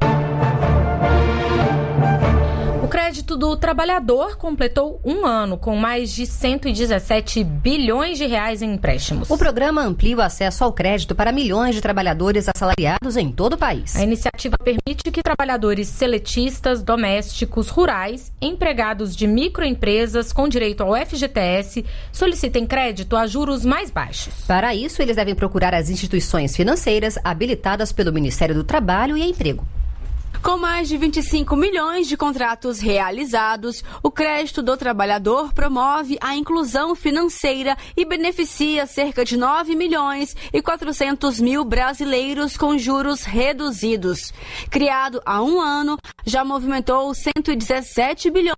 O crédito do trabalhador completou um ano com mais de cento e dezessete bilhões de reais em empréstimos. O programa amplia o acesso ao crédito para milhões de trabalhadores assalariados em todo o país. A iniciativa permite que trabalhadores seletistas, domésticos, rurais, empregados de microempresas com direito ao F G T S solicitem crédito a juros mais baixos. Para isso, eles devem procurar as instituições financeiras habilitadas pelo Ministério do Trabalho e Emprego. Com mais de vinte e cinco milhões de contratos realizados, o crédito do trabalhador promove a inclusão financeira e beneficia cerca de nove milhões e quatrocentos mil brasileiros com juros reduzidos. Criado há um ano, já movimentou cento e dezessete bilhões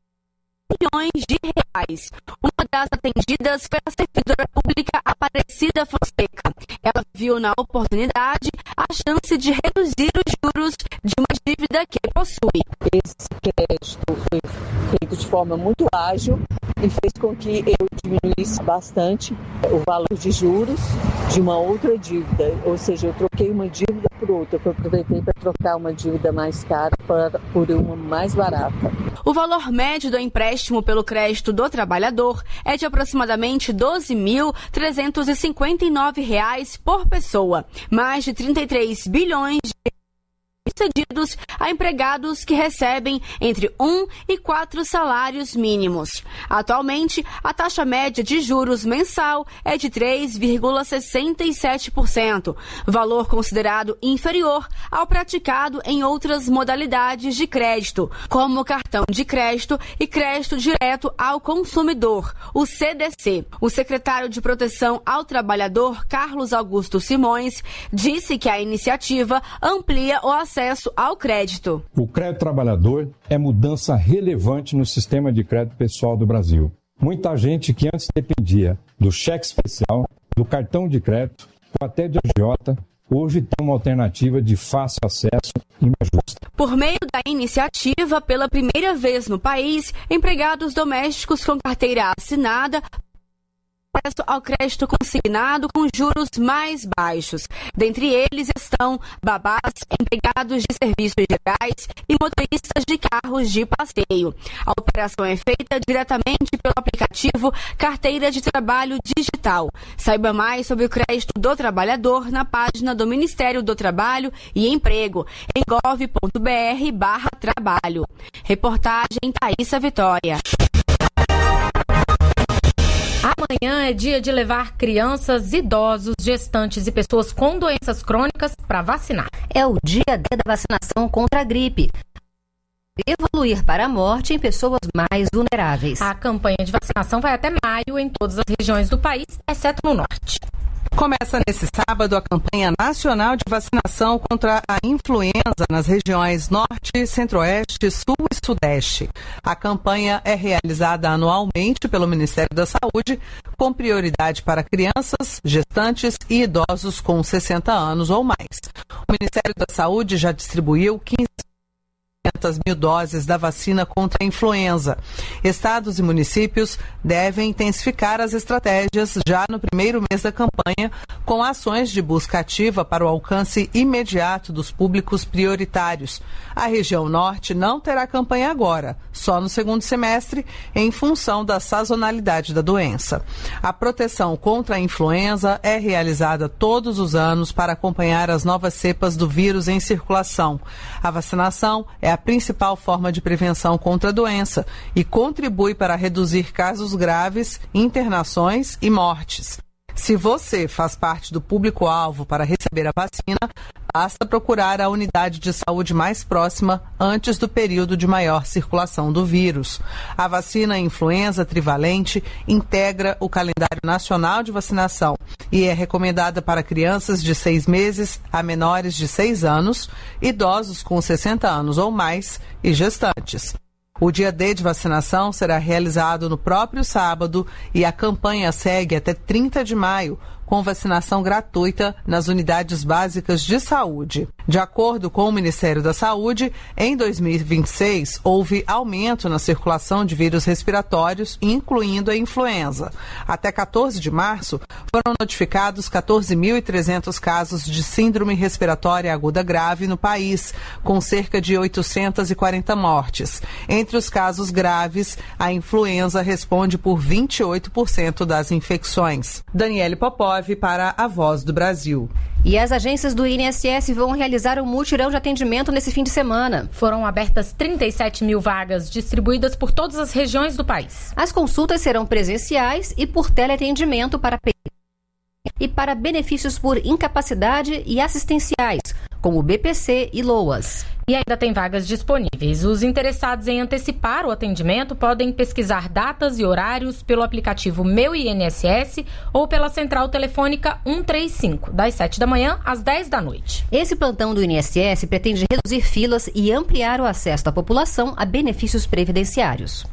de reais. Uma das atendidas foi a servidora pública Aparecida Fonseca. Ela viu na oportunidade a chance de reduzir os juros de uma dívida que possui. Esse crédito foi feito de forma muito ágil e fez com que eu diminuísse bastante o valor de juros de uma outra dívida. Ou seja, eu troquei uma dívida por outra. Eu aproveitei para trocar uma dívida mais cara para, por uma mais barata. O valor médio do empréstimo pelo crédito do trabalhador é de aproximadamente doze mil trezentos e cinquenta e nove reais por pessoa. Mais de trinta e três bilhões de cedidos a empregados que recebem entre um e quatro salários mínimos. Atualmente, a taxa média de juros mensal é de três vírgula sessenta e sete por cento, valor considerado inferior ao praticado em outras modalidades de crédito, como cartão de crédito e crédito direto ao consumidor, o C D C. O secretário de Proteção ao Trabalhador, Carlos Augusto Simões, disse que a iniciativa amplia o acesso acesso ao crédito. O crédito trabalhador é mudança relevante no sistema de crédito pessoal do Brasil. Muita gente que antes dependia do cheque especial, do cartão de crédito ou até de agiota, hoje tem uma alternativa de fácil acesso e mais justa. Por meio da iniciativa, pela primeira vez no país, empregados domésticos com carteira assinada acesso ao crédito consignado com juros mais baixos. Dentre eles estão babás, empregados de serviços gerais e motoristas de carros de passeio. A operação é feita diretamente pelo aplicativo Carteira de Trabalho Digital. Saiba mais sobre o crédito do trabalhador na página do Ministério do Trabalho e Emprego, em gov ponto br barra trabalho. Reportagem Thaísa Vitória. Amanhã é dia de levar crianças, idosos, gestantes e pessoas com doenças crônicas para vacinar. É o dia D da vacinação contra a gripe. evoluir para a morte em pessoas mais vulneráveis. A campanha de vacinação vai até maio em todas as regiões do país, exceto no norte. Começa nesse sábado a campanha nacional de vacinação contra a influenza nas regiões Norte, Centro-Oeste, Sul e Sudeste. A campanha é realizada anualmente pelo Ministério da Saúde, com prioridade para crianças, gestantes e idosos com sessenta anos ou mais. O Ministério da Saúde já distribuiu quinze mil doses da vacina contra a influenza. Estados e municípios devem intensificar as estratégias já no primeiro mês da campanha, com ações de busca ativa para o alcance imediato dos públicos prioritários. A região norte não terá campanha agora, só no segundo semestre, em função da sazonalidade da doença. A proteção contra a influenza é realizada todos os anos para acompanhar as novas cepas do vírus em circulação. A vacinação é a principal forma de prevenção contra a doença e contribui para reduzir casos graves, internações e mortes. Se você faz parte do público-alvo para receber a vacina, basta procurar a unidade de saúde mais próxima antes do período de maior circulação do vírus. A vacina influenza trivalente integra o calendário nacional de vacinação e é recomendada para crianças de seis meses a menores de seis anos, idosos com sessenta anos ou mais e gestantes. O dia D de vacinação será realizado no próprio sábado e a campanha segue até trinta de maio, com vacinação gratuita nas unidades básicas de saúde. De acordo com o Ministério da Saúde, em dois mil e vinte e seis houve aumento na circulação de vírus respiratórios, incluindo a influenza. Até quatorze de março, foram notificados quatorze mil e trezentos casos de síndrome respiratória aguda grave no país, com cerca de oitocentas e quarenta mortes. Entre os casos graves, a influenza responde por vinte e oito por cento das infecções. Daniele Popov para a Voz do Brasil. E as agências do I N S S vão realizar um mutirão de atendimento nesse fim de semana. Foram abertas trinta e sete mil vagas distribuídas por todas as regiões do país. As consultas serão presenciais e por teleatendimento para e para benefícios por incapacidade e assistenciais, como B P C e LOAS. E ainda tem vagas disponíveis. Os interessados em antecipar o atendimento podem pesquisar datas e horários pelo aplicativo Meu I N S S ou pela central telefônica cento e trinta e cinco, das sete da manhã às dez da noite. Esse plantão do I N S S pretende reduzir filas e ampliar o acesso da população a benefícios previdenciários.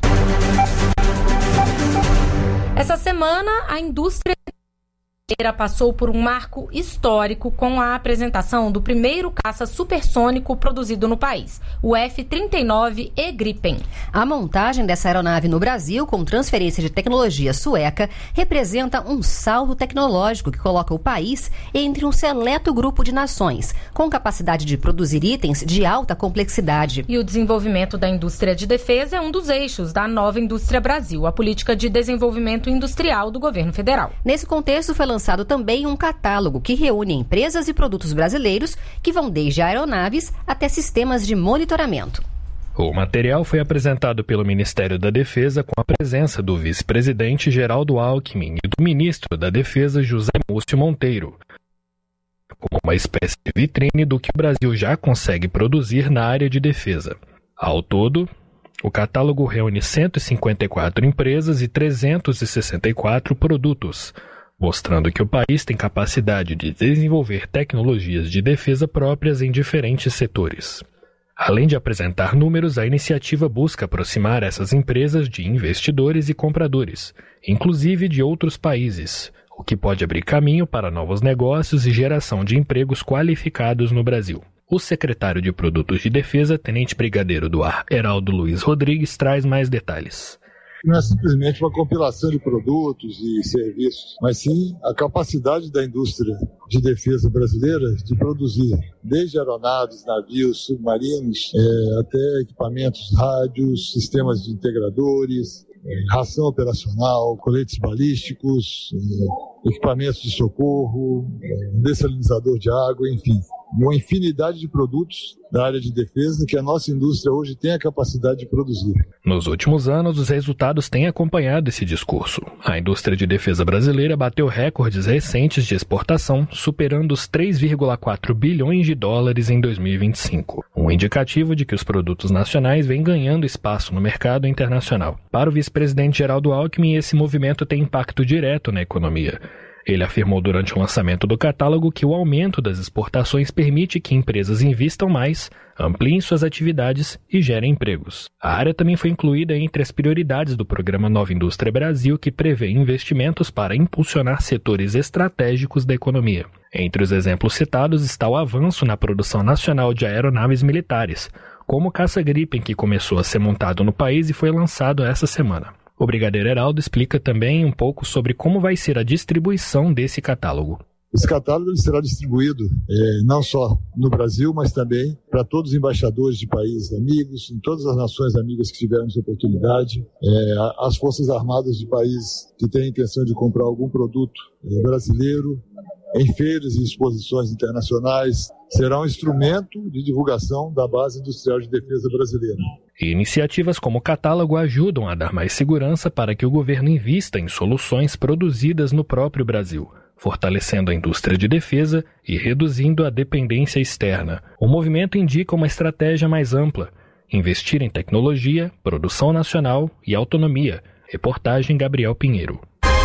Essa semana, a indústria passou por um marco histórico com a apresentação do primeiro caça supersônico produzido no país, o F trinta e nove E Gripen. A montagem dessa aeronave no Brasil, com transferência de tecnologia sueca, representa um salto tecnológico que coloca o país entre um seleto grupo de nações, com capacidade de produzir itens de alta complexidade. E o desenvolvimento da indústria de defesa é um dos eixos da nova Indústria Brasil, a política de desenvolvimento industrial do governo federal. Nesse contexto, foi lançado lançado também um catálogo que reúne empresas e produtos brasileiros que vão desde aeronaves até sistemas de monitoramento. O material foi apresentado pelo Ministério da Defesa com a presença do vice-presidente Geraldo Alckmin e do ministro da Defesa José Múcio Monteiro, como uma espécie de vitrine do que o Brasil já consegue produzir na área de defesa. Ao todo, o catálogo reúne cento e cinquenta e quatro empresas e trezentos e sessenta e quatro produtos, mostrando que o país tem capacidade de desenvolver tecnologias de defesa próprias em diferentes setores. Além de apresentar números, a iniciativa busca aproximar essas empresas de investidores e compradores, inclusive de outros países, o que pode abrir caminho para novos negócios e geração de empregos qualificados no Brasil. O secretário de Produtos de Defesa, Tenente Brigadeiro do Ar, Heraldo Luiz Rodrigues, traz mais detalhes. Não é simplesmente uma compilação de produtos e serviços, mas sim a capacidade da indústria de defesa brasileira de produzir desde aeronaves, navios, submarinos, é, até equipamentos, rádios, sistemas de integradores, é, ração operacional, coletes balísticos, é, equipamentos de socorro, é, dessalinizador de água, enfim. uma infinidade de produtos da área de defesa que a nossa indústria hoje tem a capacidade de produzir. Nos últimos anos, os resultados têm acompanhado esse discurso. A indústria de defesa brasileira bateu recordes recentes de exportação, superando os três vírgula quatro bilhões de dólares em dois mil e vinte e cinco, um indicativo de que os produtos nacionais vêm ganhando espaço no mercado internacional. Para o vice-presidente Geraldo Alckmin, esse movimento tem impacto direto na economia. Ele afirmou durante o lançamento do catálogo que o aumento das exportações permite que empresas invistam mais, ampliem suas atividades e gerem empregos. A área também foi incluída entre as prioridades do programa Nova Indústria Brasil, que prevê investimentos para impulsionar setores estratégicos da economia. Entre os exemplos citados está o avanço na produção nacional de aeronaves militares, como o caça-Gripen, que começou a ser montado no país e foi lançado essa semana. O Brigadeiro Heraldo explica também um pouco sobre como vai ser a distribuição desse catálogo. Esse catálogo ele será distribuído é, não só no Brasil, mas também para todos os embaixadores de países amigos, em todas as nações amigas que tivermos oportunidade, é, as Forças Armadas de países que têm a intenção de comprar algum produto é, brasileiro, em feiras e exposições internacionais, será um instrumento de divulgação da base industrial de defesa brasileira. E iniciativas como o catálogo ajudam a dar mais segurança para que o governo invista em soluções produzidas no próprio Brasil, fortalecendo a indústria de defesa e reduzindo a dependência externa. O movimento indica uma estratégia mais ampla: investir em tecnologia, produção nacional e autonomia. Reportagem Gabriel Pinheiro.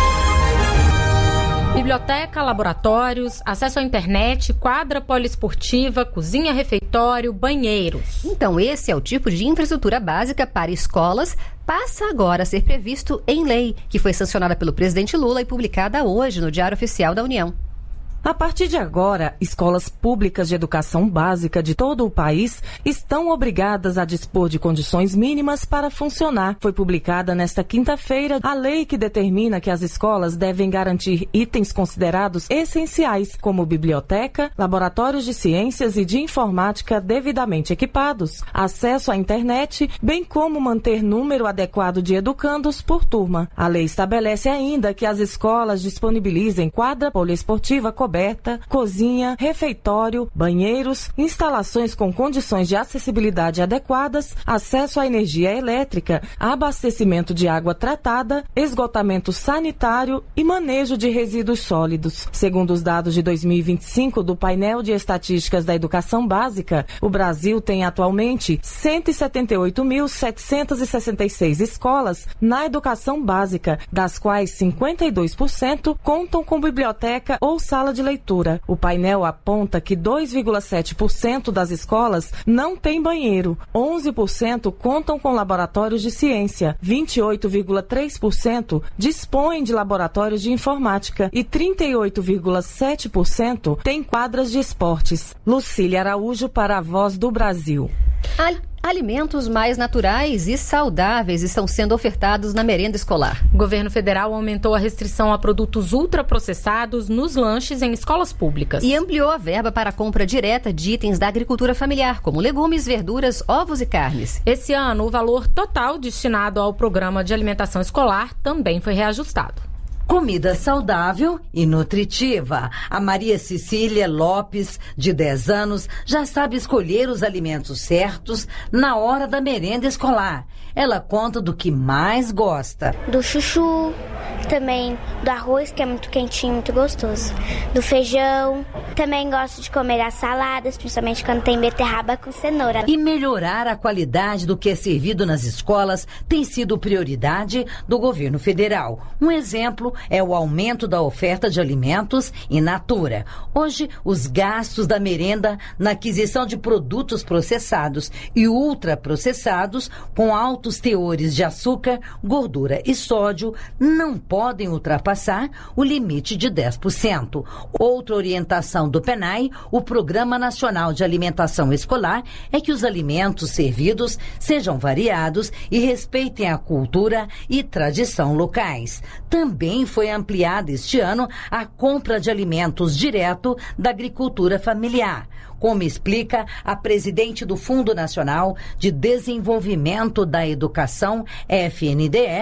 Biblioteca, laboratórios, acesso à internet, quadra poliesportiva, cozinha, refeitório, banheiros. Então, esse é o tipo de infraestrutura básica para escolas, passa agora a ser previsto em lei, que foi sancionada pelo presidente Lula e publicada hoje no Diário Oficial da União. A partir de agora, escolas públicas de educação básica de todo o país estão obrigadas a dispor de condições mínimas para funcionar. Foi publicada nesta quinta-feira a lei que determina que as escolas devem garantir itens considerados essenciais, como biblioteca, laboratórios de ciências e de informática devidamente equipados, acesso à internet, bem como manter número adequado de educandos por turma. A lei estabelece ainda que as escolas disponibilizem quadra poliesportiva coberta, cozinha, refeitório, banheiros, instalações com condições de acessibilidade adequadas, acesso à energia elétrica, abastecimento de água tratada, esgotamento sanitário e manejo de resíduos sólidos. Segundo os dados de dois mil e vinte e cinco do Painel de Estatísticas da Educação Básica, o Brasil tem atualmente cento e setenta e oito mil, setecentas e sessenta e seis escolas na educação básica, das quais cinquenta e dois por cento contam com biblioteca ou sala de leitura. O painel aponta que dois vírgula sete por cento das escolas não têm banheiro, onze por cento contam com laboratórios de ciência, vinte e oito vírgula três por cento dispõem de laboratórios de informática e trinta e oito vírgula sete por cento têm quadras de esportes. Lucília Araújo para a Voz do Brasil. Alimentos mais naturais e saudáveis estão sendo ofertados na merenda escolar. O governo federal aumentou a restrição a produtos ultraprocessados nos lanches em escolas públicas. E ampliou a verba para a compra direta de itens da agricultura familiar, como legumes, verduras, ovos e carnes. Esse ano, o valor total destinado ao programa de alimentação escolar também foi reajustado. Comida saudável e nutritiva. A Maria Cecília Lopes, de dez anos, já sabe escolher os alimentos certos na hora da merenda escolar. Ela conta do que mais gosta. Do chuchu, também do arroz, que é muito quentinho, muito gostoso. Do feijão. Também gosto de comer as saladas, principalmente quando tem beterraba com cenoura. E melhorar a qualidade do que é servido nas escolas tem sido prioridade do governo federal. Um exemplo é o aumento da oferta de alimentos in natura. Hoje, os gastos da merenda na aquisição de produtos processados e ultraprocessados com altos teores de açúcar, gordura e sódio não podem ultrapassar o limite de dez por cento. Outra orientação do PENAI, o Programa Nacional de Alimentação Escolar, é que os alimentos servidos sejam variados e respeitem a cultura e tradição locais. Também foi ampliada este ano a compra de alimentos direto da agricultura familiar, como explica a presidente do Fundo Nacional de Desenvolvimento da Educação, F N D E,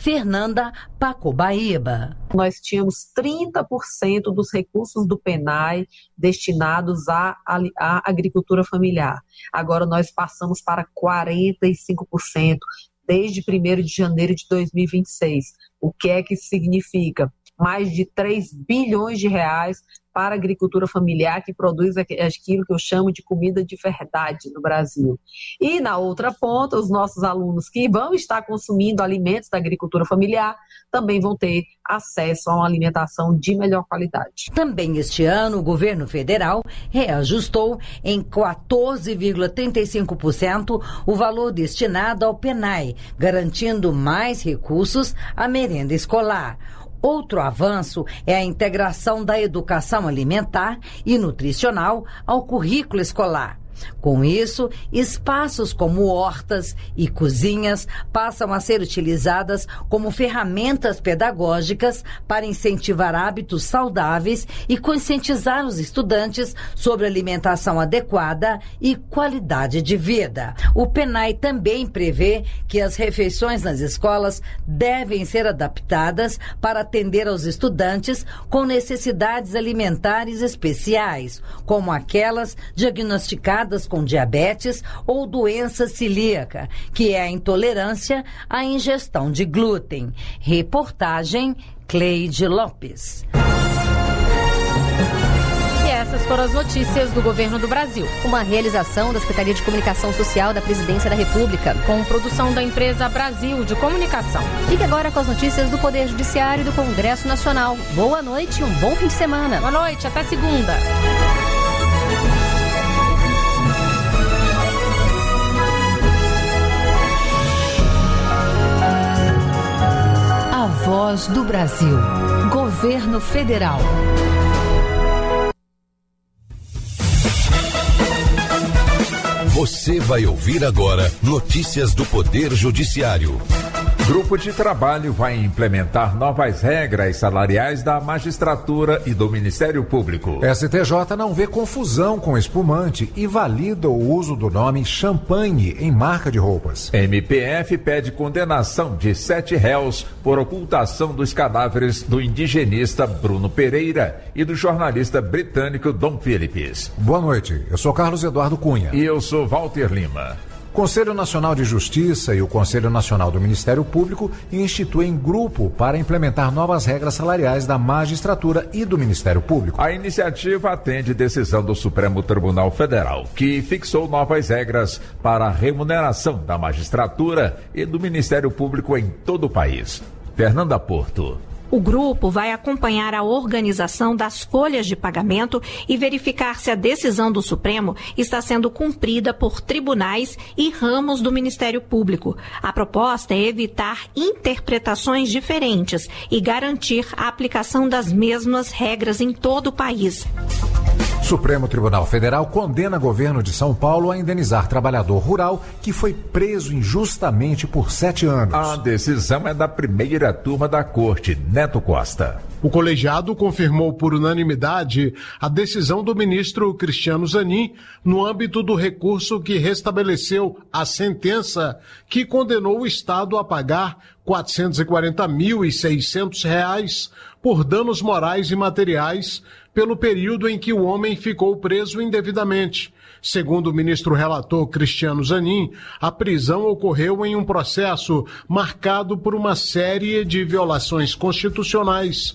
Fernanda Pacobaíba. Nós tínhamos trinta por cento dos recursos do PENAI destinados à, à agricultura familiar. Agora nós passamos para quarenta e cinco por cento desde primeiro de janeiro de dois mil e vinte e seis. O que é que isso significa? Mais de três bilhões de reais para a agricultura familiar, que produz aquilo que eu chamo de comida de verdade no Brasil. E, na outra ponta, os nossos alunos que vão estar consumindo alimentos da agricultura familiar também vão ter acesso a uma alimentação de melhor qualidade. Também este ano, o governo federal reajustou em quatorze vírgula trinta e cinco por cento o valor destinado ao PENAI, garantindo mais recursos à merenda escolar. Outro avanço é a integração da educação alimentar e nutricional ao currículo escolar. Com isso, espaços como hortas e cozinhas passam a ser utilizadas como ferramentas pedagógicas para incentivar hábitos saudáveis e conscientizar os estudantes sobre alimentação adequada e qualidade de vida. O PENAI também prevê que as refeições nas escolas devem ser adaptadas para atender aos estudantes com necessidades alimentares especiais, como aquelas diagnosticadas com diabetes ou doença celíaca, que é a intolerância à ingestão de glúten. Reportagem Cleide Lopes. E essas foram as notícias do Governo do Brasil. Uma realização da Secretaria de Comunicação Social da Presidência da República. Com produção da empresa Brasil de Comunicação. Fique agora com as notícias do Poder Judiciário e do Congresso Nacional. Boa noite e um bom fim de semana. Boa noite, até segunda. A Voz do Brasil. Governo Federal. Você vai ouvir agora notícias do Poder Judiciário. Grupo de trabalho vai implementar novas regras salariais da magistratura e do Ministério Público. S T J não vê confusão com espumante e valida o uso do nome champanhe em marca de roupas. M P F pede condenação de sete réus por ocultação dos cadáveres do indigenista Bruno Pereira e do jornalista britânico Dom Phillips. Boa noite, eu sou Carlos Eduardo Cunha. E eu sou Walter Lima. Conselho Nacional de Justiça e o Conselho Nacional do Ministério Público instituem grupo para implementar novas regras salariais da magistratura e do Ministério Público. A iniciativa atende decisão do Supremo Tribunal Federal, que fixou novas regras para a remuneração da magistratura e do Ministério Público em todo o país. Fernanda Porto. O grupo vai acompanhar a organização das folhas de pagamento e verificar se a decisão do Supremo está sendo cumprida por tribunais e ramos do Ministério Público. A proposta é evitar interpretações diferentes e garantir a aplicação das mesmas regras em todo o país. Supremo Tribunal Federal condena governo de São Paulo a indenizar trabalhador rural que foi preso injustamente por sete anos. A decisão é da primeira turma da Corte, Neto Costa. O colegiado confirmou por unanimidade a decisão do ministro Cristiano Zanin no âmbito do recurso que restabeleceu a sentença que condenou o Estado a pagar quatrocentos e quarenta mil e seiscentos reais por danos morais e materiais pelo período em que o homem ficou preso indevidamente. Segundo o ministro relator Cristiano Zanin, a prisão ocorreu em um processo marcado por uma série de violações constitucionais.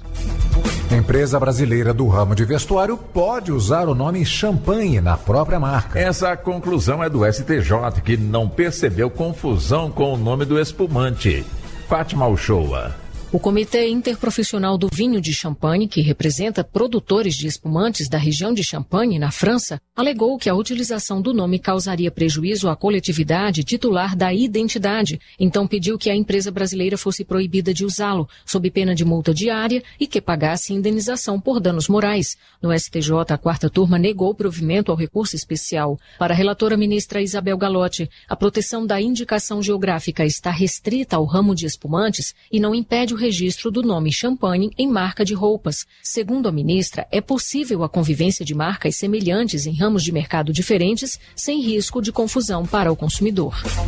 Empresa brasileira do ramo de vestuário pode usar o nome champanhe na própria marca. Essa conclusão é do S T J, que não percebeu confusão com o nome do espumante. Fátima Uchoa. O Comitê Interprofissional do Vinho de Champagne, que representa produtores de espumantes da região de Champagne, na França, alegou que a utilização do nome causaria prejuízo à coletividade titular da identidade, então pediu que a empresa brasileira fosse proibida de usá-lo, sob pena de multa diária e que pagasse indenização por danos morais. No S T J, a quarta turma negou provimento ao recurso especial. Para a relatora ministra Isabel Galotti, a proteção da indicação geográfica está restrita ao ramo de espumantes e não impede o registro do nome champanhe em marca de roupas. Segundo a ministra, é possível a convivência de marcas semelhantes em ramos de mercado diferentes, sem risco de confusão para o consumidor.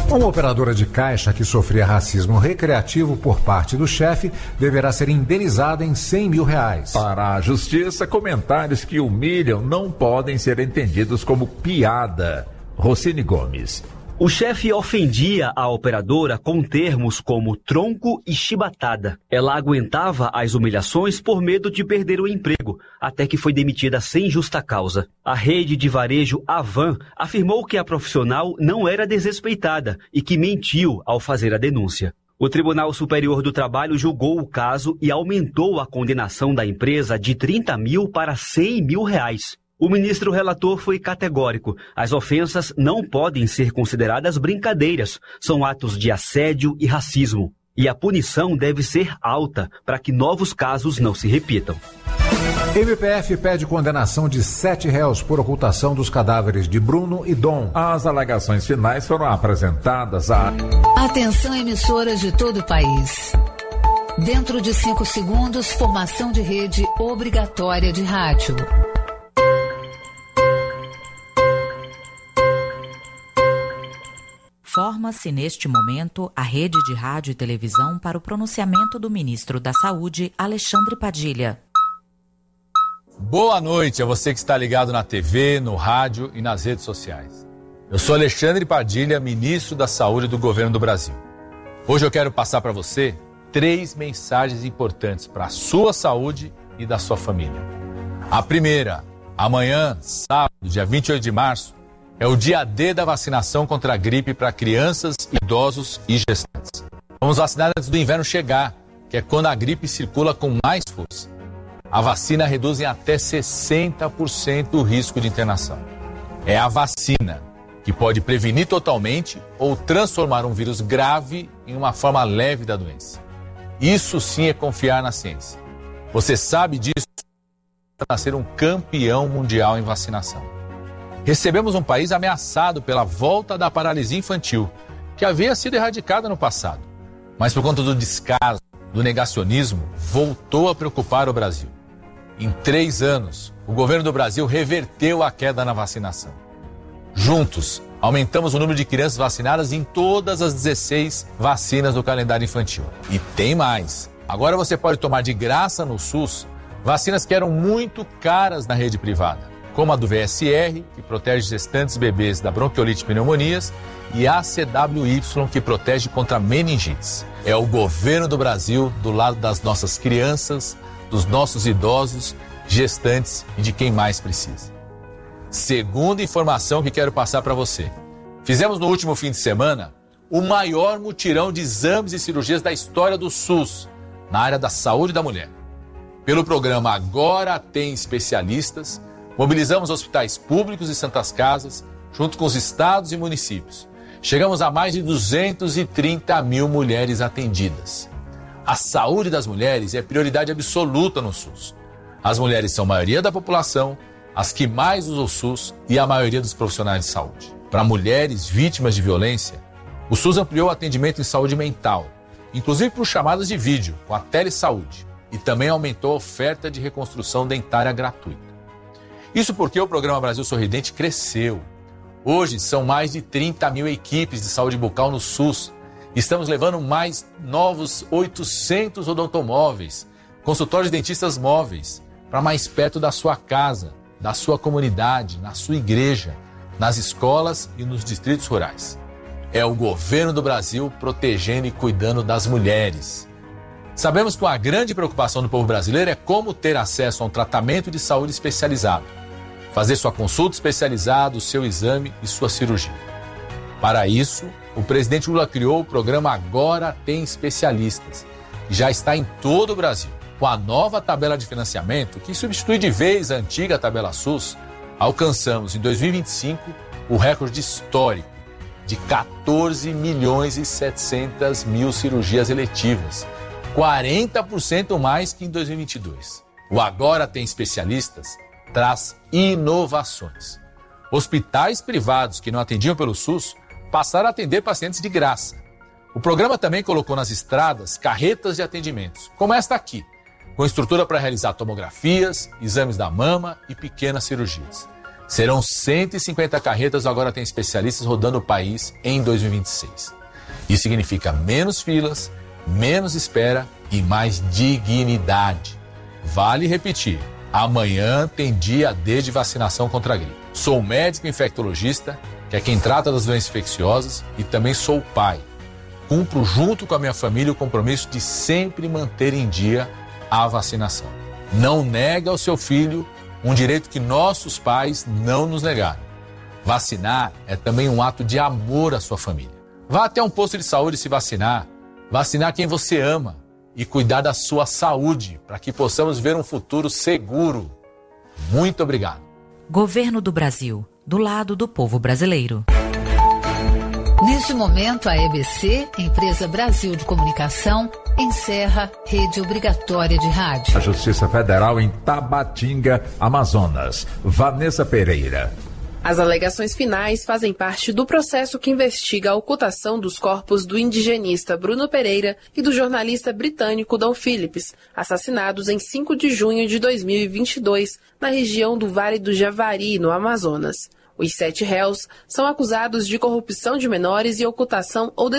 Uma operadora de caixa que sofria racismo recreativo por parte do chefe deverá ser indenizada em cem mil reais. Para a justiça, comentários que humilham não podem ser entendidos como piada. Rocine Gomes. O chefe ofendia a operadora com termos como tronco e chibatada. Ela aguentava as humilhações por medo de perder o emprego, até que foi demitida sem justa causa. A rede de varejo Avan afirmou que a profissional não era desrespeitada e que mentiu ao fazer a denúncia. O Tribunal Superior do Trabalho julgou o caso e aumentou a condenação da empresa de trinta mil para cem mil reais. O ministro relator foi categórico. As ofensas não podem ser consideradas brincadeiras. São atos de assédio e racismo. E a punição deve ser alta para que novos casos não se repitam. M P F pede condenação de sete réus por ocultação dos cadáveres de Bruno e Dom. As alegações finais foram apresentadas a... Atenção, emissoras de todo o país. Dentro de cinco segundos, formação de rede obrigatória de rádio. Forma-se neste momento a rede de rádio e televisão para o pronunciamento do ministro da Saúde, Alexandre Padilha. Boa noite a você que está ligado na T V, no rádio e nas redes sociais. Eu sou Alexandre Padilha, ministro da Saúde do Governo do Brasil. Hoje eu quero passar para você três mensagens importantes para a sua saúde e da sua família. A primeira, amanhã, sábado, dia vinte e oito de março, é o dia D da vacinação contra a gripe para crianças, idosos e gestantes. Vamos vacinar antes do inverno chegar, que é quando a gripe circula com mais força. A vacina reduz em até sessenta por cento o risco de internação. É a vacina que pode prevenir totalmente ou transformar um vírus grave em uma forma leve da doença. Isso sim é confiar na ciência. Você sabe disso para ser um campeão mundial em vacinação. Recebemos um país ameaçado pela volta da paralisia infantil, que havia sido erradicada no passado. Mas por conta do descaso, do negacionismo, voltou a preocupar o Brasil. Em três anos, o governo do Brasil reverteu a queda na vacinação. Juntos, aumentamos o número de crianças vacinadas em todas as dezesseis vacinas do calendário infantil. E tem mais. Agora você pode tomar de graça no SUS vacinas que eram muito caras na rede privada, como a do V S R, que protege gestantes e bebês da bronquiolite e pneumonias, e a C W Y, que protege contra meningites. É o governo do Brasil do lado das nossas crianças, dos nossos idosos, gestantes e de quem mais precisa. Segunda informação que quero passar para você. Fizemos no último fim de semana o maior mutirão de exames e cirurgias da história do SUS, na área da saúde da mulher. Pelo programa Agora Tem Especialistas, mobilizamos hospitais públicos e santas casas, junto com os estados e municípios. Chegamos a mais de duzentos e trinta mil mulheres atendidas. A saúde das mulheres é prioridade absoluta no SUS. As mulheres são a maioria da população, as que mais usam o SUS e a maioria dos profissionais de saúde. Para mulheres vítimas de violência, o SUS ampliou o atendimento em saúde mental, inclusive por chamadas de vídeo, com a telesaúde, e também aumentou a oferta de reconstrução dentária gratuita. Isso porque o programa Brasil Sorridente cresceu. Hoje são mais de trinta mil equipes de saúde bucal no SUS. Estamos levando mais novos oitocentos odontomóveis, consultórios de dentistas móveis, para mais perto da sua casa, da sua comunidade, na sua igreja, nas escolas e nos distritos rurais. É o governo do Brasil protegendo e cuidando das mulheres. Sabemos que uma grande preocupação do povo brasileiro é como ter acesso a um tratamento de saúde especializado, fazer sua consulta especializada, o seu exame e sua cirurgia. Para isso, o presidente Lula criou o programa Agora Tem Especialistas, que já está em todo o Brasil. Com a nova tabela de financiamento, que substitui de vez a antiga tabela SUS, alcançamos em dois mil e vinte e cinco o recorde histórico de quatorze milhões e setecentas mil cirurgias eletivas, quarenta por cento mais que em dois mil e vinte e dois. O Agora Tem Especialistas traz inovações. Hospitais privados que não atendiam pelo SUS passaram a atender pacientes de graça. O programa também colocou nas estradas carretas de atendimentos, como esta aqui, com estrutura para realizar tomografias, exames da mama e pequenas cirurgias. Serão cento e cinquenta carretas, agora tem especialistas rodando o país em dois mil e vinte e seis. Isso significa menos filas, menos espera e mais dignidade. Vale repetir, amanhã tem dia D de vacinação contra a gripe. Sou médico infectologista, que é quem trata das doenças infecciosas, e também sou pai. Cumpro junto com a minha família o compromisso de sempre manter em dia a vacinação. Não negue ao seu filho um direito que nossos pais não nos negaram. Vacinar é também um ato de amor à sua família. Vá até um posto de saúde se vacinar, vacinar quem você ama e cuidar da sua saúde para que possamos ver um futuro seguro. Muito obrigado. Governo do Brasil, do lado do povo brasileiro. Neste momento, a E B C, Empresa Brasil de Comunicação, encerra rede obrigatória de rádio. A Justiça Federal em Tabatinga, Amazonas. Vanessa Pereira. As alegações finais fazem parte do processo que investiga a ocultação dos corpos do indigenista Bruno Pereira e do jornalista britânico Dom Phillips, assassinados em cinco de junho de dois mil e vinte e dois, na região do Vale do Javari, no Amazonas. Os sete réus são acusados de corrupção de menores e ocultação ou